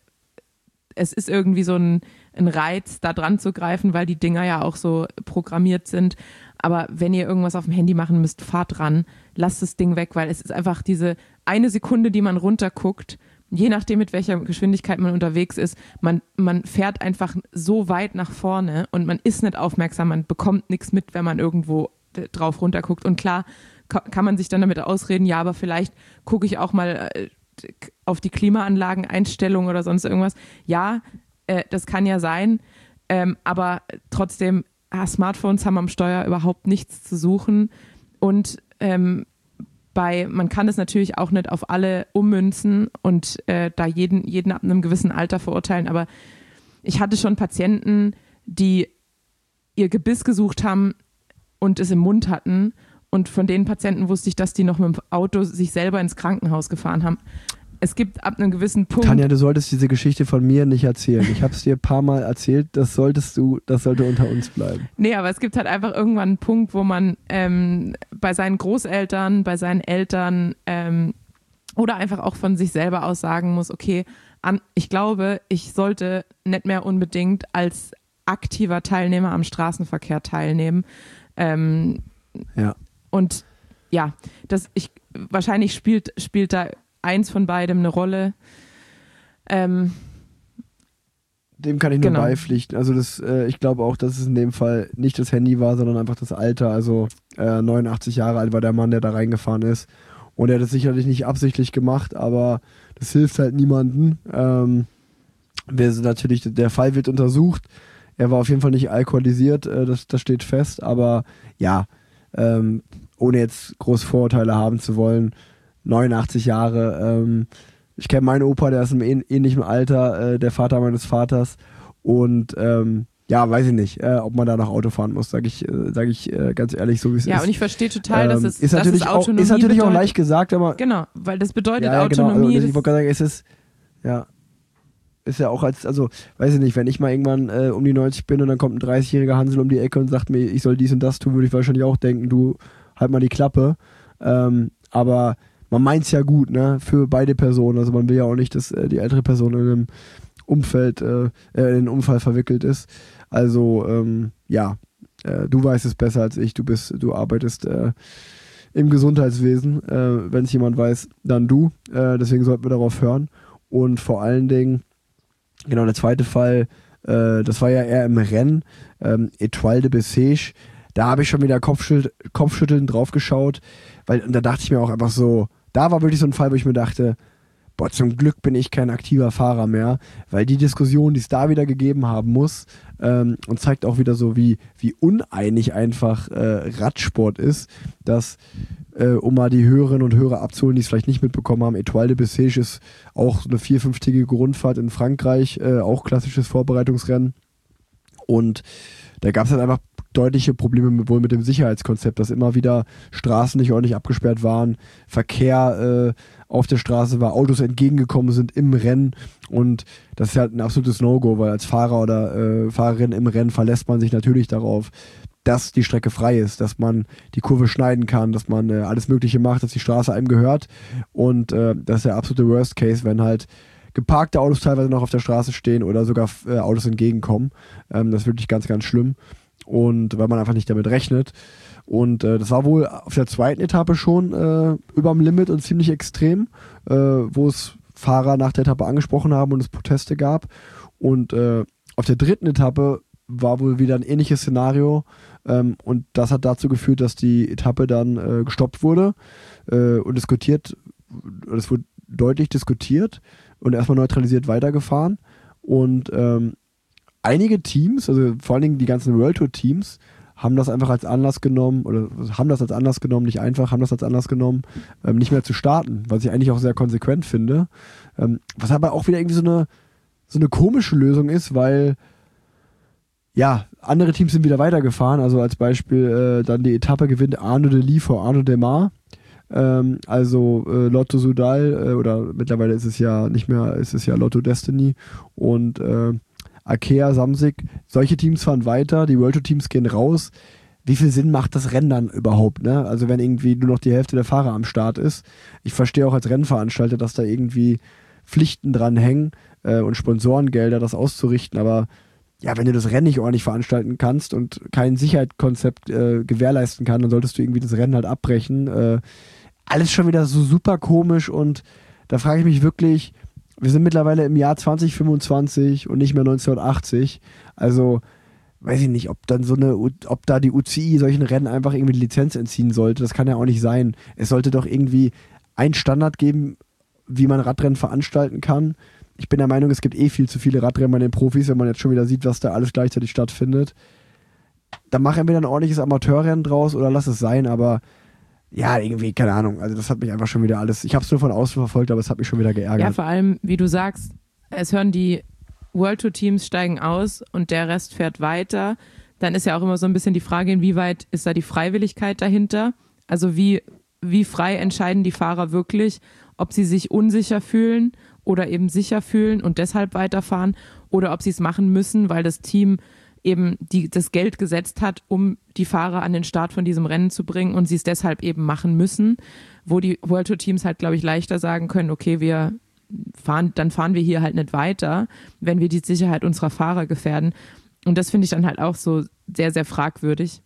es ist irgendwie so ein, ein Reiz, da dran zu greifen, weil die Dinger ja auch so programmiert sind. Aber wenn ihr irgendwas auf dem Handy machen müsst, fahrt ran, lasst das Ding weg, weil es ist einfach diese eine Sekunde, die man runterguckt, je nachdem, mit welcher Geschwindigkeit man unterwegs ist, man, man fährt einfach so weit nach vorne und man ist nicht aufmerksam, man bekommt nichts mit, wenn man irgendwo d- drauf runterguckt. Und klar ka- kann man sich dann damit ausreden, ja, aber vielleicht gucke ich auch mal äh, auf die Klimaanlageneinstellung oder sonst irgendwas. Ja, äh, das kann ja sein, ähm, aber trotzdem, ah, Smartphones haben am Steuer überhaupt nichts zu suchen und ähm, bei, man kann es natürlich auch nicht auf alle ummünzen und äh, da jeden, jeden ab einem gewissen Alter verurteilen, aber ich hatte schon Patienten, die ihr Gebiss gesucht haben und es im Mund hatten und von den Patienten wusste ich, dass die noch mit dem Auto sich selber ins Krankenhaus gefahren haben. Es gibt ab einem gewissen Punkt... Tanja, du solltest diese Geschichte von mir nicht erzählen. Ich habe es dir ein paar Mal erzählt, das solltest du, das sollte unter uns bleiben. Nee, aber es gibt halt einfach irgendwann einen Punkt, wo man ähm, bei seinen Großeltern, bei seinen Eltern ähm, oder einfach auch von sich selber aus sagen muss, okay, an, ich glaube, ich sollte nicht mehr unbedingt als aktiver Teilnehmer am Straßenverkehr teilnehmen. Ähm, Ja. und ja, das ich wahrscheinlich spielt, spielt da eins von beidem eine Rolle. Ähm, Dem kann ich nur Genau. beipflichten. Also das, äh, ich glaube auch, dass es in dem Fall nicht das Handy war, sondern einfach das Alter. Also äh, neunundachtzig Jahre alt war der Mann, der da reingefahren ist. Und er hat es sicherlich nicht absichtlich gemacht, aber das hilft halt niemandem. Ähm, wir sind natürlich, der Fall wird untersucht. Er war auf jeden Fall nicht alkoholisiert, äh, das, das steht fest. Aber ja, ähm, ohne jetzt groß Vorurteile haben zu wollen, neunundachtzig Jahre. Ähm, ich kenne meinen Opa, der ist im ähn- ähnlichen Alter, äh, der Vater meines Vaters. Und ähm, ja, weiß ich nicht, äh, ob man da noch Auto fahren muss, sage ich, äh, sag ich äh, ganz ehrlich, so wie es ja, ist. und ich verstehe total, dass Ähm, es, ist dass natürlich es auch, Autonomie ist natürlich auch bedeutet. leicht gesagt, aber Genau, weil das bedeutet ja, ja, genau. Autonomie. Also, ich das- wollte gerade sagen, es ist ja ist ja auch als, also weiß ich nicht, wenn ich mal irgendwann äh, um die neunzig bin und dann kommt ein dreißigjähriger Hansel um die Ecke und sagt mir, ich soll dies und das tun, würde ich wahrscheinlich auch denken, du halt mal die Klappe. Ähm, aber man meint es ja gut, ne, für beide Personen. Also man will ja auch nicht, dass äh, die ältere Person in einem Umfeld, äh, äh, in einen Unfall verwickelt ist. Also ähm, ja, äh, du weißt es besser als ich. Du bist, du arbeitest äh, im Gesundheitswesen. Äh, wenn es jemand weiß, dann du. Äh, deswegen sollten wir darauf hören. Und vor allen Dingen, genau, der zweite Fall, äh, das war ja eher im Rennen, ähm, Etoile de Bessèges. Da habe ich schon wieder Kopfschüt- Kopfschütteln drauf geschaut, weil und da dachte ich mir auch einfach so, da war wirklich so ein Fall, wo ich mir dachte, boah, zum Glück bin ich kein aktiver Fahrer mehr, weil die Diskussion, die es da wieder gegeben haben muss, ähm, und zeigt auch wieder so, wie, wie uneinig einfach äh, Radsport ist, dass, äh, um mal die Hörerinnen und Hörer abzuholen, die es vielleicht nicht mitbekommen haben, Étoile de Bessèges ist auch eine vier-, fünftägige Rundfahrt in Frankreich, äh, auch klassisches Vorbereitungsrennen. Und da gab es halt einfach deutliche Probleme mit, wohl mit dem Sicherheitskonzept, dass immer wieder Straßen nicht ordentlich abgesperrt waren, Verkehr äh, auf der Straße war, Autos entgegengekommen sind im Rennen, und das ist halt ein absolutes No-Go, weil als Fahrer oder äh, Fahrerin im Rennen verlässt man sich natürlich darauf, dass die Strecke frei ist, dass man die Kurve schneiden kann, dass man äh, alles Mögliche macht, dass die Straße einem gehört, und äh, das ist der absolute Worst Case, wenn halt geparkte Autos teilweise noch auf der Straße stehen oder sogar äh, Autos entgegenkommen. Ähm, das ist wirklich ganz, ganz schlimm. Und weil man einfach nicht damit rechnet. Und äh, das war wohl auf der zweiten Etappe schon äh, überm Limit und ziemlich extrem, äh, wo es Fahrer nach der Etappe angesprochen haben und es Proteste gab. Und äh, auf der dritten Etappe war wohl wieder ein ähnliches Szenario. Ähm, und das hat dazu geführt, dass die Etappe dann äh, gestoppt wurde äh, und diskutiert. Es wurde deutlich diskutiert und erstmal neutralisiert weitergefahren. Und ähm, einige Teams, also vor allen Dingen die ganzen World Tour Teams, haben das einfach als Anlass genommen, oder haben das als Anlass genommen, nicht einfach, haben das als Anlass genommen, ähm, nicht mehr zu starten, was ich eigentlich auch sehr konsequent finde. Ähm, was aber auch wieder irgendwie so eine, so eine komische Lösung ist, weil ja, andere Teams sind wieder weitergefahren, also als Beispiel äh, dann die Etappe gewinnt Arnaud Delis vor Arnaud Démare. Ähm, also äh, Lotto Soudal, äh, oder mittlerweile ist es ja nicht mehr, ist es ja Lotto Destiny, und äh, Arkea, Samsic, solche Teams fahren weiter, die World Tour Teams gehen raus. Wie viel Sinn macht das Rennen dann überhaupt, ne? Also wenn irgendwie nur noch die Hälfte der Fahrer am Start ist. Ich verstehe auch als Rennveranstalter, dass da irgendwie Pflichten dran hängen äh, und Sponsorengelder, das auszurichten, aber ja, wenn du das Rennen nicht ordentlich veranstalten kannst und kein Sicherheitskonzept äh, gewährleisten kann, dann solltest du irgendwie das Rennen halt abbrechen. Äh, alles schon wieder so super komisch, und da frage ich mich wirklich, wir sind mittlerweile im Jahr zwanzig fünfundzwanzig und nicht mehr neunzehnhundertachtzig. Also weiß ich nicht, ob dann so eine, ob da die U C I solchen Rennen einfach irgendwie die Lizenz entziehen sollte. Das kann ja auch nicht sein. Es sollte doch irgendwie einen Standard geben, wie man Radrennen veranstalten kann. Ich bin der Meinung, es gibt eh viel zu viele Radrennen bei den Profis, wenn man jetzt schon wieder sieht, was da alles gleichzeitig stattfindet. Dann mach entweder ein ordentliches Amateurrennen draus oder lass es sein, aber ja, irgendwie, keine Ahnung. Also das hat mich einfach schon wieder alles, ich habe es nur von außen verfolgt, aber es hat mich schon wieder geärgert. Ja, vor allem, wie du sagst, es hören die World Tour Teams steigen aus und der Rest fährt weiter. Dann ist ja auch immer so ein bisschen die Frage, inwieweit ist da die Freiwilligkeit dahinter? Also wie, wie frei entscheiden die Fahrer wirklich, ob sie sich unsicher fühlen oder eben sicher fühlen und deshalb weiterfahren, oder ob sie es machen müssen, weil das Team eben die, das Geld gesetzt hat, um die Fahrer an den Start von diesem Rennen zu bringen und sie es deshalb eben machen müssen, wo die World Tour Teams halt, glaube ich, leichter sagen können, okay, wir fahren, dann fahren wir hier halt nicht weiter, wenn wir die Sicherheit unserer Fahrer gefährden. Und das finde ich dann halt auch so sehr, sehr fragwürdig.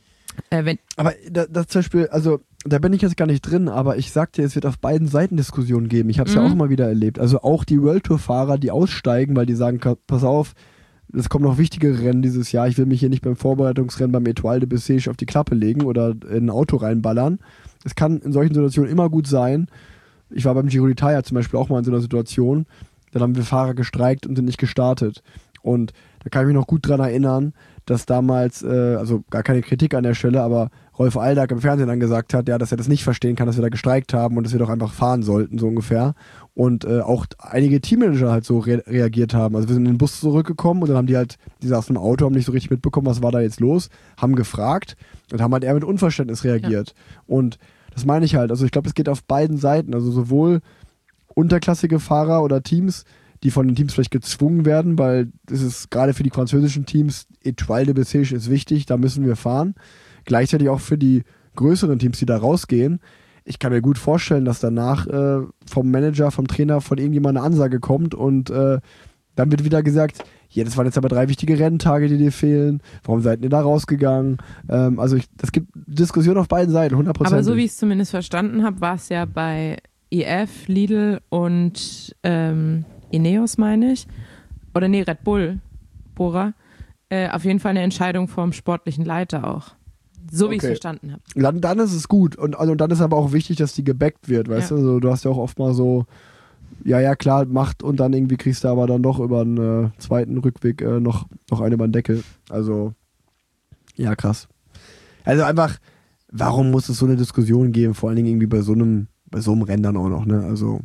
Äh, wenn aber das, das zum Beispiel, also da bin ich jetzt gar nicht drin, aber ich sagte, es wird auf beiden Seiten Diskussionen geben. Ich habe es mhm. ja auch immer wieder erlebt. Also auch die World Tour Fahrer, die aussteigen, weil die sagen, pass auf, es kommen noch wichtigere Rennen dieses Jahr. Ich will mich hier nicht beim Vorbereitungsrennen beim Étoile de Bessèges auf die Klappe legen oder in ein Auto reinballern. Es kann in solchen Situationen immer gut sein. Ich war beim Giro d'Italia zum Beispiel auch mal in so einer Situation. Dann haben wir Fahrer gestreikt und sind nicht gestartet. Und da kann ich mich noch gut dran erinnern, dass damals, äh, also gar keine Kritik an der Stelle, aber Rolf Aldag im Fernsehen dann gesagt hat, ja, dass er das nicht verstehen kann, dass wir da gestreikt haben und dass wir doch einfach fahren sollten, so ungefähr. Und äh, auch einige Teammanager halt so re- reagiert haben. Also wir sind in den Bus zurückgekommen und dann haben die halt, die saßen im Auto, haben nicht so richtig mitbekommen, was war da jetzt los, haben gefragt und haben halt eher mit Unverständnis reagiert. Ja. Und das meine ich halt, also ich glaube, es geht auf beiden Seiten, also sowohl unterklassige Fahrer oder Teams, die von den Teams vielleicht gezwungen werden, weil das ist gerade für die französischen Teams, Étoile de Bessèges ist wichtig, da müssen wir fahren. Gleichzeitig auch für die größeren Teams, die da rausgehen. Ich kann mir gut vorstellen, dass danach äh, vom Manager, vom Trainer, von irgendjemandem eine Ansage kommt und äh, dann wird wieder gesagt, ja, das waren jetzt aber drei wichtige Renntage, die dir fehlen. Warum seid ihr da rausgegangen? Ähm, also es gibt Diskussionen auf beiden Seiten, hundert Prozent. Aber so wie ich es zumindest verstanden habe, war es ja bei I F, Lidl und ähm, Ineos, meine ich. Oder nee, Red Bull, Bora. Äh, auf jeden Fall eine Entscheidung vom sportlichen Leiter auch. So wie okay. ich es verstanden habe. Dann, dann ist es gut. Und, also, dann ist aber auch wichtig, dass die gebackt wird, weißt ja. du? Also, du hast ja auch oft mal so ja, ja, klar, macht und dann irgendwie kriegst du aber dann doch über einen äh, zweiten Rückweg äh, noch, noch eine über den Deckel. Also, ja, krass. Also einfach, warum muss es so eine Diskussion geben, vor allen Dingen irgendwie bei so einem, bei so einem Rennen dann auch noch, ne? Also,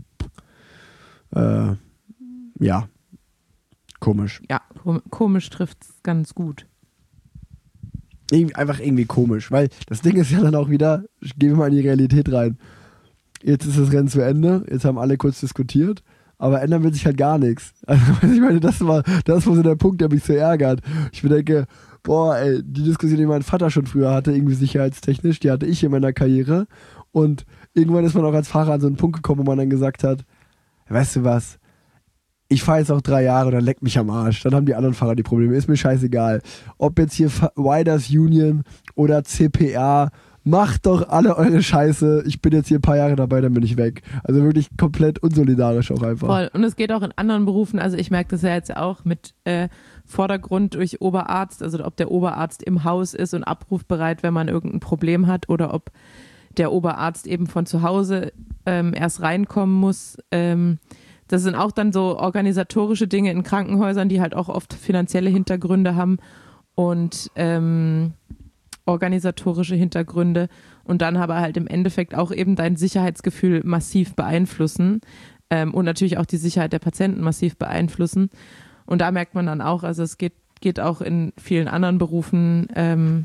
äh, ja, komisch. Ja, kom- komisch trifft es ganz gut. Irgendwie, einfach irgendwie komisch, weil das Ding ist ja dann auch wieder, gehen wir mal in die Realität rein. Jetzt ist das Rennen zu Ende, jetzt haben alle kurz diskutiert, aber ändern wird sich halt gar nichts. Also ich meine, das war, das war so der Punkt, der mich so ärgert. Ich mir denke, boah, ey, die Diskussion, die mein Vater schon früher hatte, irgendwie sicherheitstechnisch, die hatte ich in meiner Karriere und irgendwann ist man auch als Fahrer an so einen Punkt gekommen, wo man dann gesagt hat, weißt du was, ich fahre jetzt auch drei Jahre und dann leckt mich am Arsch. Dann haben die anderen Fahrer die Probleme. Ist mir scheißegal. Ob jetzt hier Riders Union oder C P A, macht doch alle eure Scheiße. Ich bin jetzt hier ein paar Jahre dabei, dann bin ich weg. Also wirklich komplett unsolidarisch auch einfach. Voll. Und es geht auch in anderen Berufen. Also ich merke das ja jetzt auch mit äh, Vordergrund durch Oberarzt. Also ob der Oberarzt im Haus ist und abrufbereit, wenn man irgendein Problem hat oder ob der Oberarzt eben von zu Hause ähm, erst reinkommen muss. Ähm, Das sind auch dann so organisatorische Dinge in Krankenhäusern, die halt auch oft finanzielle Hintergründe haben und ähm, organisatorische Hintergründe und dann aber halt im Endeffekt auch eben dein Sicherheitsgefühl massiv beeinflussen ähm, und natürlich auch die Sicherheit der Patienten massiv beeinflussen. Und da merkt man dann auch, also es geht, geht auch in vielen anderen Berufen ähm,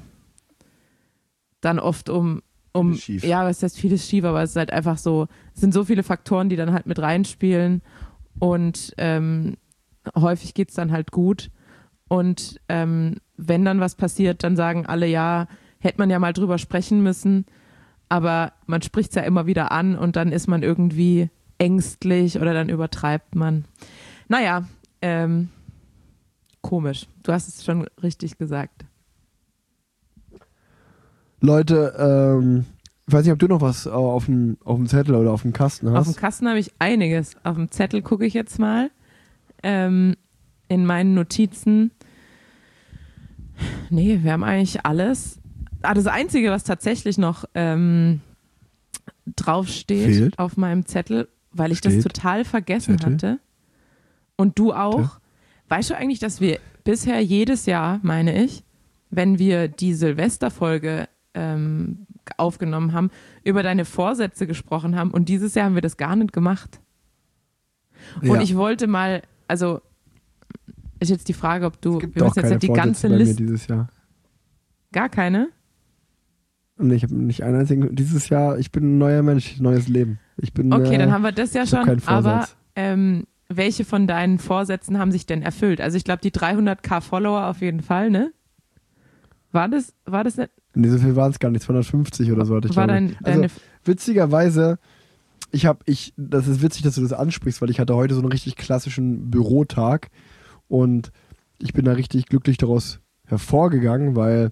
dann oft um Um, Schief. ja, was heißt vieles schief, aber es ist halt einfach so, es sind so viele Faktoren, die dann halt mit reinspielen und ähm, häufig geht es dann halt gut und ähm, wenn dann was passiert, dann sagen alle, ja, hätte man ja mal drüber sprechen müssen, aber man spricht es ja immer wieder an und dann ist man irgendwie ängstlich oder dann übertreibt man. Naja, ähm, komisch, du hast es schon richtig gesagt. Leute, ähm, ich weiß nicht, ob du noch was auf dem, auf dem Zettel oder auf dem Kasten hast. Auf dem Kasten habe ich einiges. Auf dem Zettel gucke ich jetzt mal. Ähm, in meinen Notizen. Nee, wir haben eigentlich alles. Ah, das Einzige, was tatsächlich noch ähm, draufsteht Fehlt. auf meinem Zettel, weil ich Steht. das total vergessen Zettel. hatte. Und du auch. Ja. Weißt du eigentlich, dass wir bisher jedes Jahr, meine ich, wenn wir die Silvesterfolge ähm, aufgenommen haben, über deine Vorsätze gesprochen haben und dieses Jahr haben wir das gar nicht gemacht. Und Ja. ich wollte mal, also ist jetzt die Frage, ob du, Es gibt wir doch müssen jetzt keine nicht die Vorsätze ganze bei mir Liste, dieses Jahr. gar keine? Und ich habe nicht einen einzigen, dieses Jahr, ich bin ein neuer Mensch, neues Leben. Ich bin, Okay, äh, dann haben wir das ja ich hab schon, keinen Vorsatz. aber ähm, welche von deinen Vorsätzen haben sich denn erfüllt? Also ich glaube, die dreihunderttausend Follower auf jeden Fall, ne? War das, war das nicht? Nee, so viel waren es gar nicht, zweihundertfünfzig oder so hatte ich War glaube. dein, deine, Also witzigerweise, ich habe, ich, das ist witzig, dass du das ansprichst, weil ich hatte heute so einen richtig klassischen Bürotag und ich bin da richtig glücklich daraus hervorgegangen, weil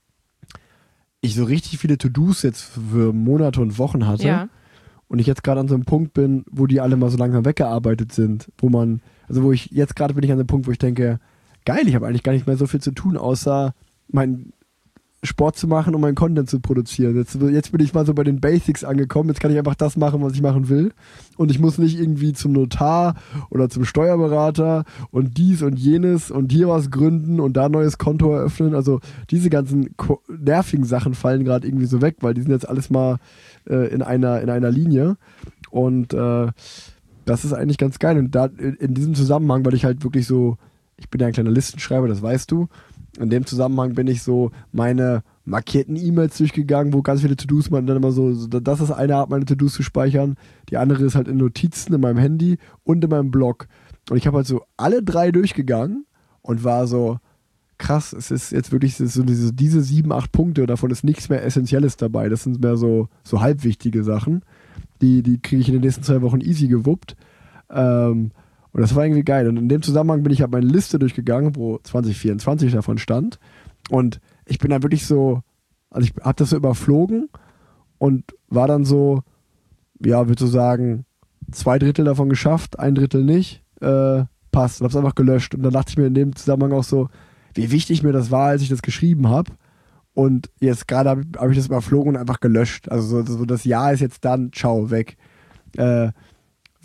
ich so richtig viele To-Dos jetzt für Monate und Wochen hatte. ja, Und ich jetzt gerade an so einem Punkt bin, wo die alle mal so langsam weggearbeitet sind, wo man, also wo ich, jetzt gerade bin ich an dem Punkt, wo ich denke, geil, ich habe eigentlich gar nicht mehr so viel zu tun, außer meinen Sport zu machen und meinen Content zu produzieren. Jetzt, jetzt bin ich mal so bei den Basics angekommen, jetzt kann ich einfach das machen, was ich machen will und ich muss nicht irgendwie zum Notar oder zum Steuerberater und dies und jenes und hier was gründen und da ein neues Konto eröffnen. Also diese ganzen ko- nervigen Sachen fallen gerade irgendwie so weg, weil die sind jetzt alles mal äh, in einer, in einer Linie und äh, das ist eigentlich ganz geil und da in, in diesem Zusammenhang, weil ich halt wirklich so, ich bin ja ein kleiner Listenschreiber, das weißt du. In dem Zusammenhang bin ich so meine markierten E-Mails durchgegangen, wo ganz viele To-Dos man dann immer so, so, das ist eine Art, meine To-Dos zu speichern. Die andere ist halt in Notizen in meinem Handy und in meinem Blog. Und ich habe halt so alle drei durchgegangen und war so, krass, es ist jetzt wirklich so diese, diese sieben, acht Punkte, davon ist nichts mehr Essentielles dabei. Das sind mehr so, so halbwichtige Sachen. Die, die kriege ich in den nächsten zwei Wochen easy gewuppt. Ähm, Und das war irgendwie geil. Und in dem Zusammenhang bin ich halt meine Liste durchgegangen, wo zwanzig vierundzwanzig davon stand. Und ich bin dann wirklich so, also ich habe das so überflogen und war dann so, ja, würde so sagen, zwei Drittel davon geschafft, ein Drittel nicht. Äh, passt. Und hab's einfach gelöscht. Und dann dachte ich mir in dem Zusammenhang auch so, wie wichtig mir das war, als ich das geschrieben habe. Und jetzt gerade habe hab ich das überflogen und einfach gelöscht. Also so, so das Jahr ist jetzt dann, ciao, weg. Äh,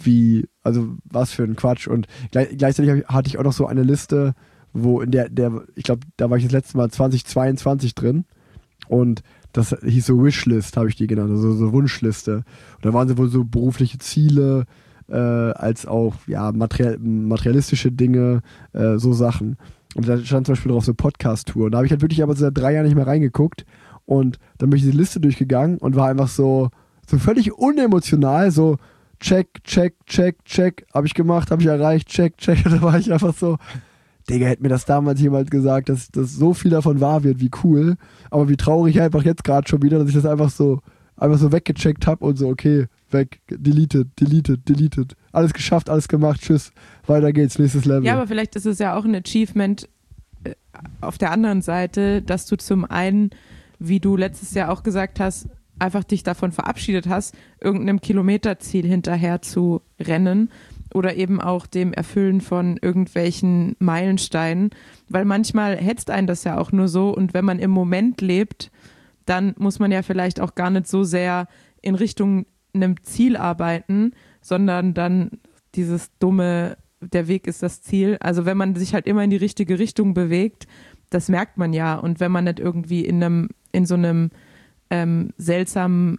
wie, also was für ein Quatsch. Und gleich, gleichzeitig hatte ich auch noch so eine Liste, wo in der, der ich glaube, da war ich das letzte Mal zwanzig zweiundzwanzig drin und das hieß so Wishlist, habe ich die genannt, also so Wunschliste. Und da waren so wohl so berufliche Ziele, äh, als auch ja, materiell, materialistische Dinge, äh, so Sachen. Und da stand zum Beispiel drauf so Podcast-Tour. Und da habe ich halt wirklich aber seit drei Jahren nicht mehr reingeguckt. Und dann bin ich diese Liste durchgegangen und war einfach so, so völlig unemotional, so check, check, check, check, habe ich gemacht, habe ich erreicht, check, check. Und da war ich einfach so, Digga, hätte mir das damals jemand gesagt, dass, dass so viel davon wahr wird, wie cool. Aber wie traurig einfach jetzt gerade schon wieder, dass ich das einfach so, einfach so weggecheckt habe und so, okay, weg, deleted, deleted, deleted. Alles geschafft, alles gemacht, tschüss, weiter geht's, nächstes Level. Ja, aber vielleicht ist es ja auch ein Achievement äh, auf der anderen Seite, dass du zum einen, wie du letztes Jahr auch gesagt hast, einfach dich davon verabschiedet hast, irgendeinem Kilometerziel hinterher zu rennen oder eben auch dem Erfüllen von irgendwelchen Meilensteinen, weil manchmal hetzt einen das ja auch nur so und wenn man im Moment lebt, dann muss man ja vielleicht auch gar nicht so sehr in Richtung einem Ziel arbeiten, sondern dann dieses dumme, der Weg ist das Ziel. Also wenn man sich halt immer in die richtige Richtung bewegt, das merkt man ja. Und wenn man nicht irgendwie in einem, in so einem ähm, seltsamen,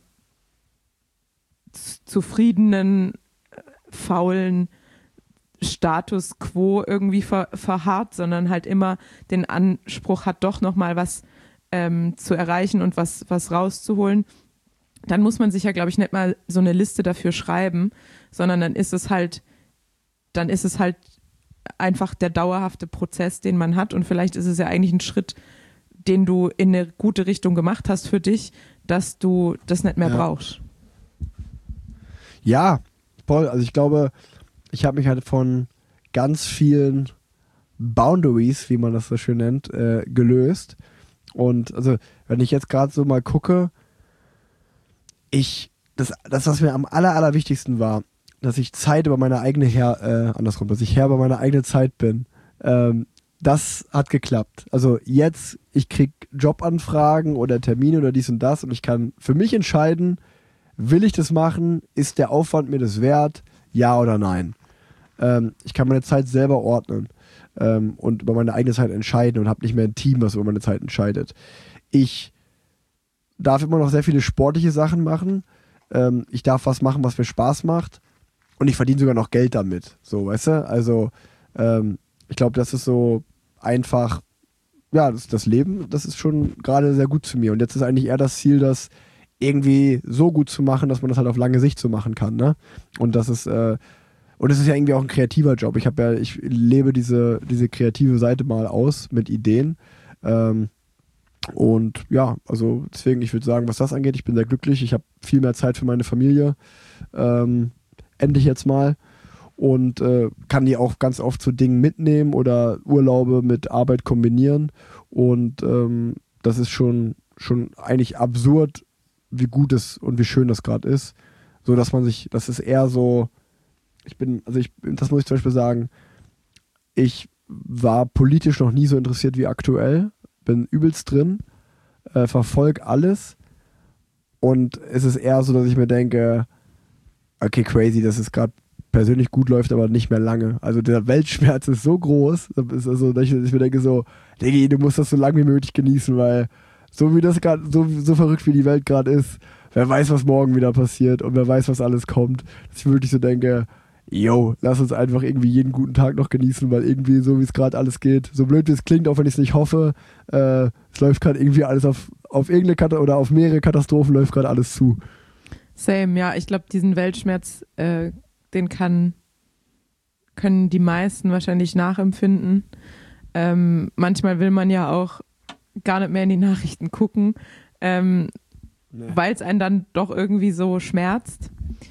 zufriedenen, faulen Status quo irgendwie ver, verharrt, sondern halt immer den Anspruch hat, doch nochmal was ähm, zu erreichen und was, was rauszuholen, dann muss man sich ja, glaube ich, nicht mal so eine Liste dafür schreiben, sondern dann ist es halt, dann ist es halt einfach der dauerhafte Prozess, den man hat und vielleicht ist es ja eigentlich ein Schritt, den du in eine gute Richtung gemacht hast für dich, dass du das nicht mehr ja. brauchst. Ja, voll. Also ich glaube, ich habe mich halt von ganz vielen Boundaries, wie man das so schön nennt, äh, gelöst. Und also, wenn ich jetzt gerade so mal gucke, ich, das, das, was mir am aller, allerwichtigsten war, dass ich Zeit über meine eigene Herr, äh, andersrum, dass ich Herr über meine eigene Zeit bin, ähm, das hat geklappt. Also jetzt, ich krieg Jobanfragen oder Termine oder dies und das und ich kann für mich entscheiden, will ich das machen, ist der Aufwand mir das wert, ja oder nein. Ähm, ich kann meine Zeit selber ordnen ähm, und über meine eigene Zeit entscheiden und habe nicht mehr ein Team, was über meine Zeit entscheidet. Ich darf immer noch sehr viele sportliche Sachen machen. Ähm, ich darf was machen, was mir Spaß macht. Und ich verdiene sogar noch Geld damit. So, weißt du? Also, ähm, ich glaube, das ist so einfach, ja, das, das Leben, das ist schon gerade sehr gut zu mir. Und jetzt ist eigentlich eher das Ziel, das irgendwie so gut zu machen, dass man das halt auf lange Sicht so machen kann, ne? Und das ist, äh, und es ist ja irgendwie auch ein kreativer Job. Ich habe ja, ich lebe diese, diese kreative Seite mal aus mit Ideen. Ähm, Und ja, also deswegen, ich würde sagen, was das angeht, ich bin sehr glücklich. Ich habe viel mehr Zeit für meine Familie. Ähm, endlich jetzt mal. Und äh, kann die auch ganz oft zu Dingen mitnehmen oder Urlaube mit Arbeit kombinieren. Und ähm, das ist schon, schon eigentlich absurd, wie gut es und wie schön das gerade ist. So, dass man sich, das ist eher so, ich bin, also ich, das muss ich zum Beispiel sagen, ich war politisch noch nie so interessiert wie aktuell. Bin übelst drin, äh, verfolge alles und es ist eher so, dass ich mir denke, okay, crazy, dass es gerade persönlich gut läuft, aber nicht mehr lange. Also der Weltschmerz ist so groß, ist also, dass, ich, dass ich mir denke so, Diggi, du musst das so lange wie möglich genießen, weil so wie das gerade, so, so verrückt wie die Welt gerade ist, wer weiß, was morgen wieder passiert und wer weiß, was alles kommt, dass ich wirklich so denke, yo, lass uns einfach irgendwie jeden guten Tag noch genießen, weil irgendwie so wie es gerade alles geht, so blöd wie es klingt, auch wenn ich es nicht hoffe, äh, es läuft gerade irgendwie alles auf, auf irgendeine Kat- oder auf mehrere Katastrophen läuft gerade alles zu. Same, ja, ich glaube, diesen Weltschmerz, äh, den kann, können die meisten wahrscheinlich nachempfinden. Ähm, manchmal will man ja auch gar nicht mehr in die Nachrichten gucken, ähm, nee. weil es einen dann doch irgendwie so schmerzt.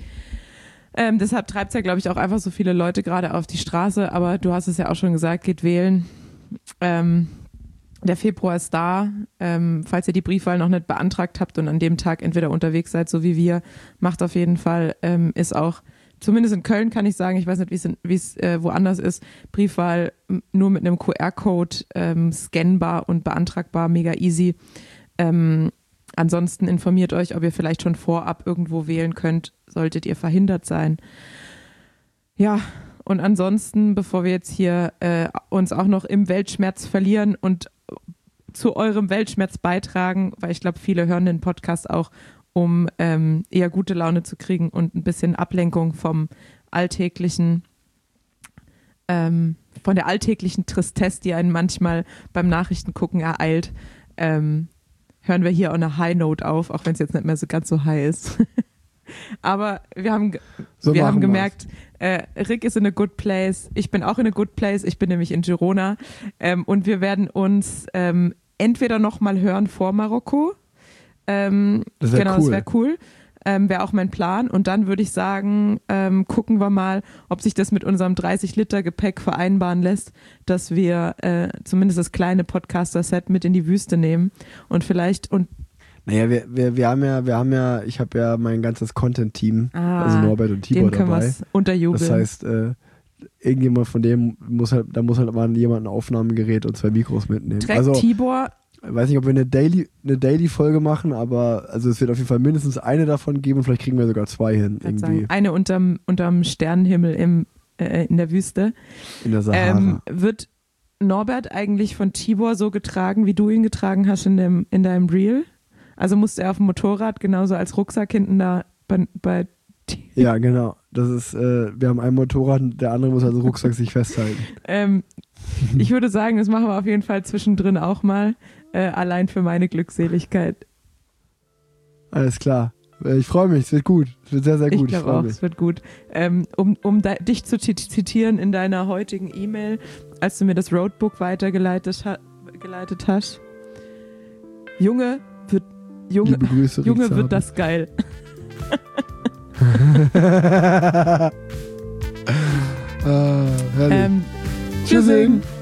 Ähm, deshalb treibt es ja, glaube ich, auch einfach so viele Leute gerade auf die Straße, aber du hast es ja auch schon gesagt, geht wählen. Ähm, der Februar ist da. Ähm, falls ihr die Briefwahl noch nicht beantragt habt und an dem Tag entweder unterwegs seid, so wie wir, macht auf jeden Fall, ähm, ist auch, zumindest in Köln kann ich sagen, ich weiß nicht, wie es äh, woanders ist, Briefwahl nur mit einem Q R-Code ähm, scannbar und beantragbar, mega easy. Ähm, Ansonsten informiert euch, ob ihr vielleicht schon vorab irgendwo wählen könnt, solltet ihr verhindert sein. Ja, und ansonsten, bevor wir jetzt hier äh, uns auch noch im Weltschmerz verlieren und zu eurem Weltschmerz beitragen, weil ich glaube, viele hören den Podcast auch, um ähm, eher gute Laune zu kriegen und ein bisschen Ablenkung vom alltäglichen, ähm, von der alltäglichen Tristesse, die einen manchmal beim Nachrichtengucken ereilt, ähm, hören wir hier on a High Note auf, auch wenn es jetzt nicht mehr so ganz so high ist. Aber wir haben, So wir haben machen gemerkt, äh, Rick ist in a good place, ich bin auch in a good place, ich bin nämlich in Girona ähm, und wir werden uns ähm, entweder nochmal hören vor Marokko, ähm, Das wär genau, cool. das wäre cool, ähm, wäre auch mein Plan und dann würde ich sagen, ähm, gucken wir mal, ob sich das mit unserem dreißig Liter Gepäck vereinbaren lässt, dass wir äh, zumindest das kleine Podcaster-Set mit in die Wüste nehmen und vielleicht und Naja, wir, wir, wir haben ja, wir haben ja, ich habe ja mein ganzes Content-Team, ah, also Norbert und Tibor den können dabei. wir's unterjubeln. Das heißt, äh, irgendjemand von dem muss halt, da muss halt mal jemand ein Aufnahmegerät und zwei Mikros mitnehmen. Trägt Also, Tibor, ich weiß nicht, ob wir eine Daily, eine Daily-Folge machen, aber also es wird auf jeden Fall mindestens eine davon geben und vielleicht kriegen wir sogar zwei hin, kann irgendwie sagen, eine unterm, unterm Sternenhimmel im, äh, in der Wüste, in der Sahara. ähm, wird Norbert eigentlich von Tibor so getragen, wie du ihn getragen hast in, dem, in deinem Reel? Also musste er auf dem Motorrad genauso als Rucksack hinten da bei, bei Ja, genau. Das ist, äh, wir haben ein Motorrad, der andere muss also Rucksack sich festhalten. ähm, ich würde sagen, das machen wir auf jeden Fall zwischendrin auch mal, äh, allein für meine Glückseligkeit. Alles klar. Äh, Ich freue mich, es wird gut. Es wird sehr, sehr gut. Ich Ich, glaube freue auch, mich. es wird gut. Ähm, um um da, dich zu zit- zitieren in deiner heutigen E-Mail, als du mir das Roadbook weitergeleitet ha- geleitet hast. Junge, wird, Junge, Liebe Grüße, Junge Rick wird das geil. ah, herrlich. Ähm, Tschüssing. Tschüssing.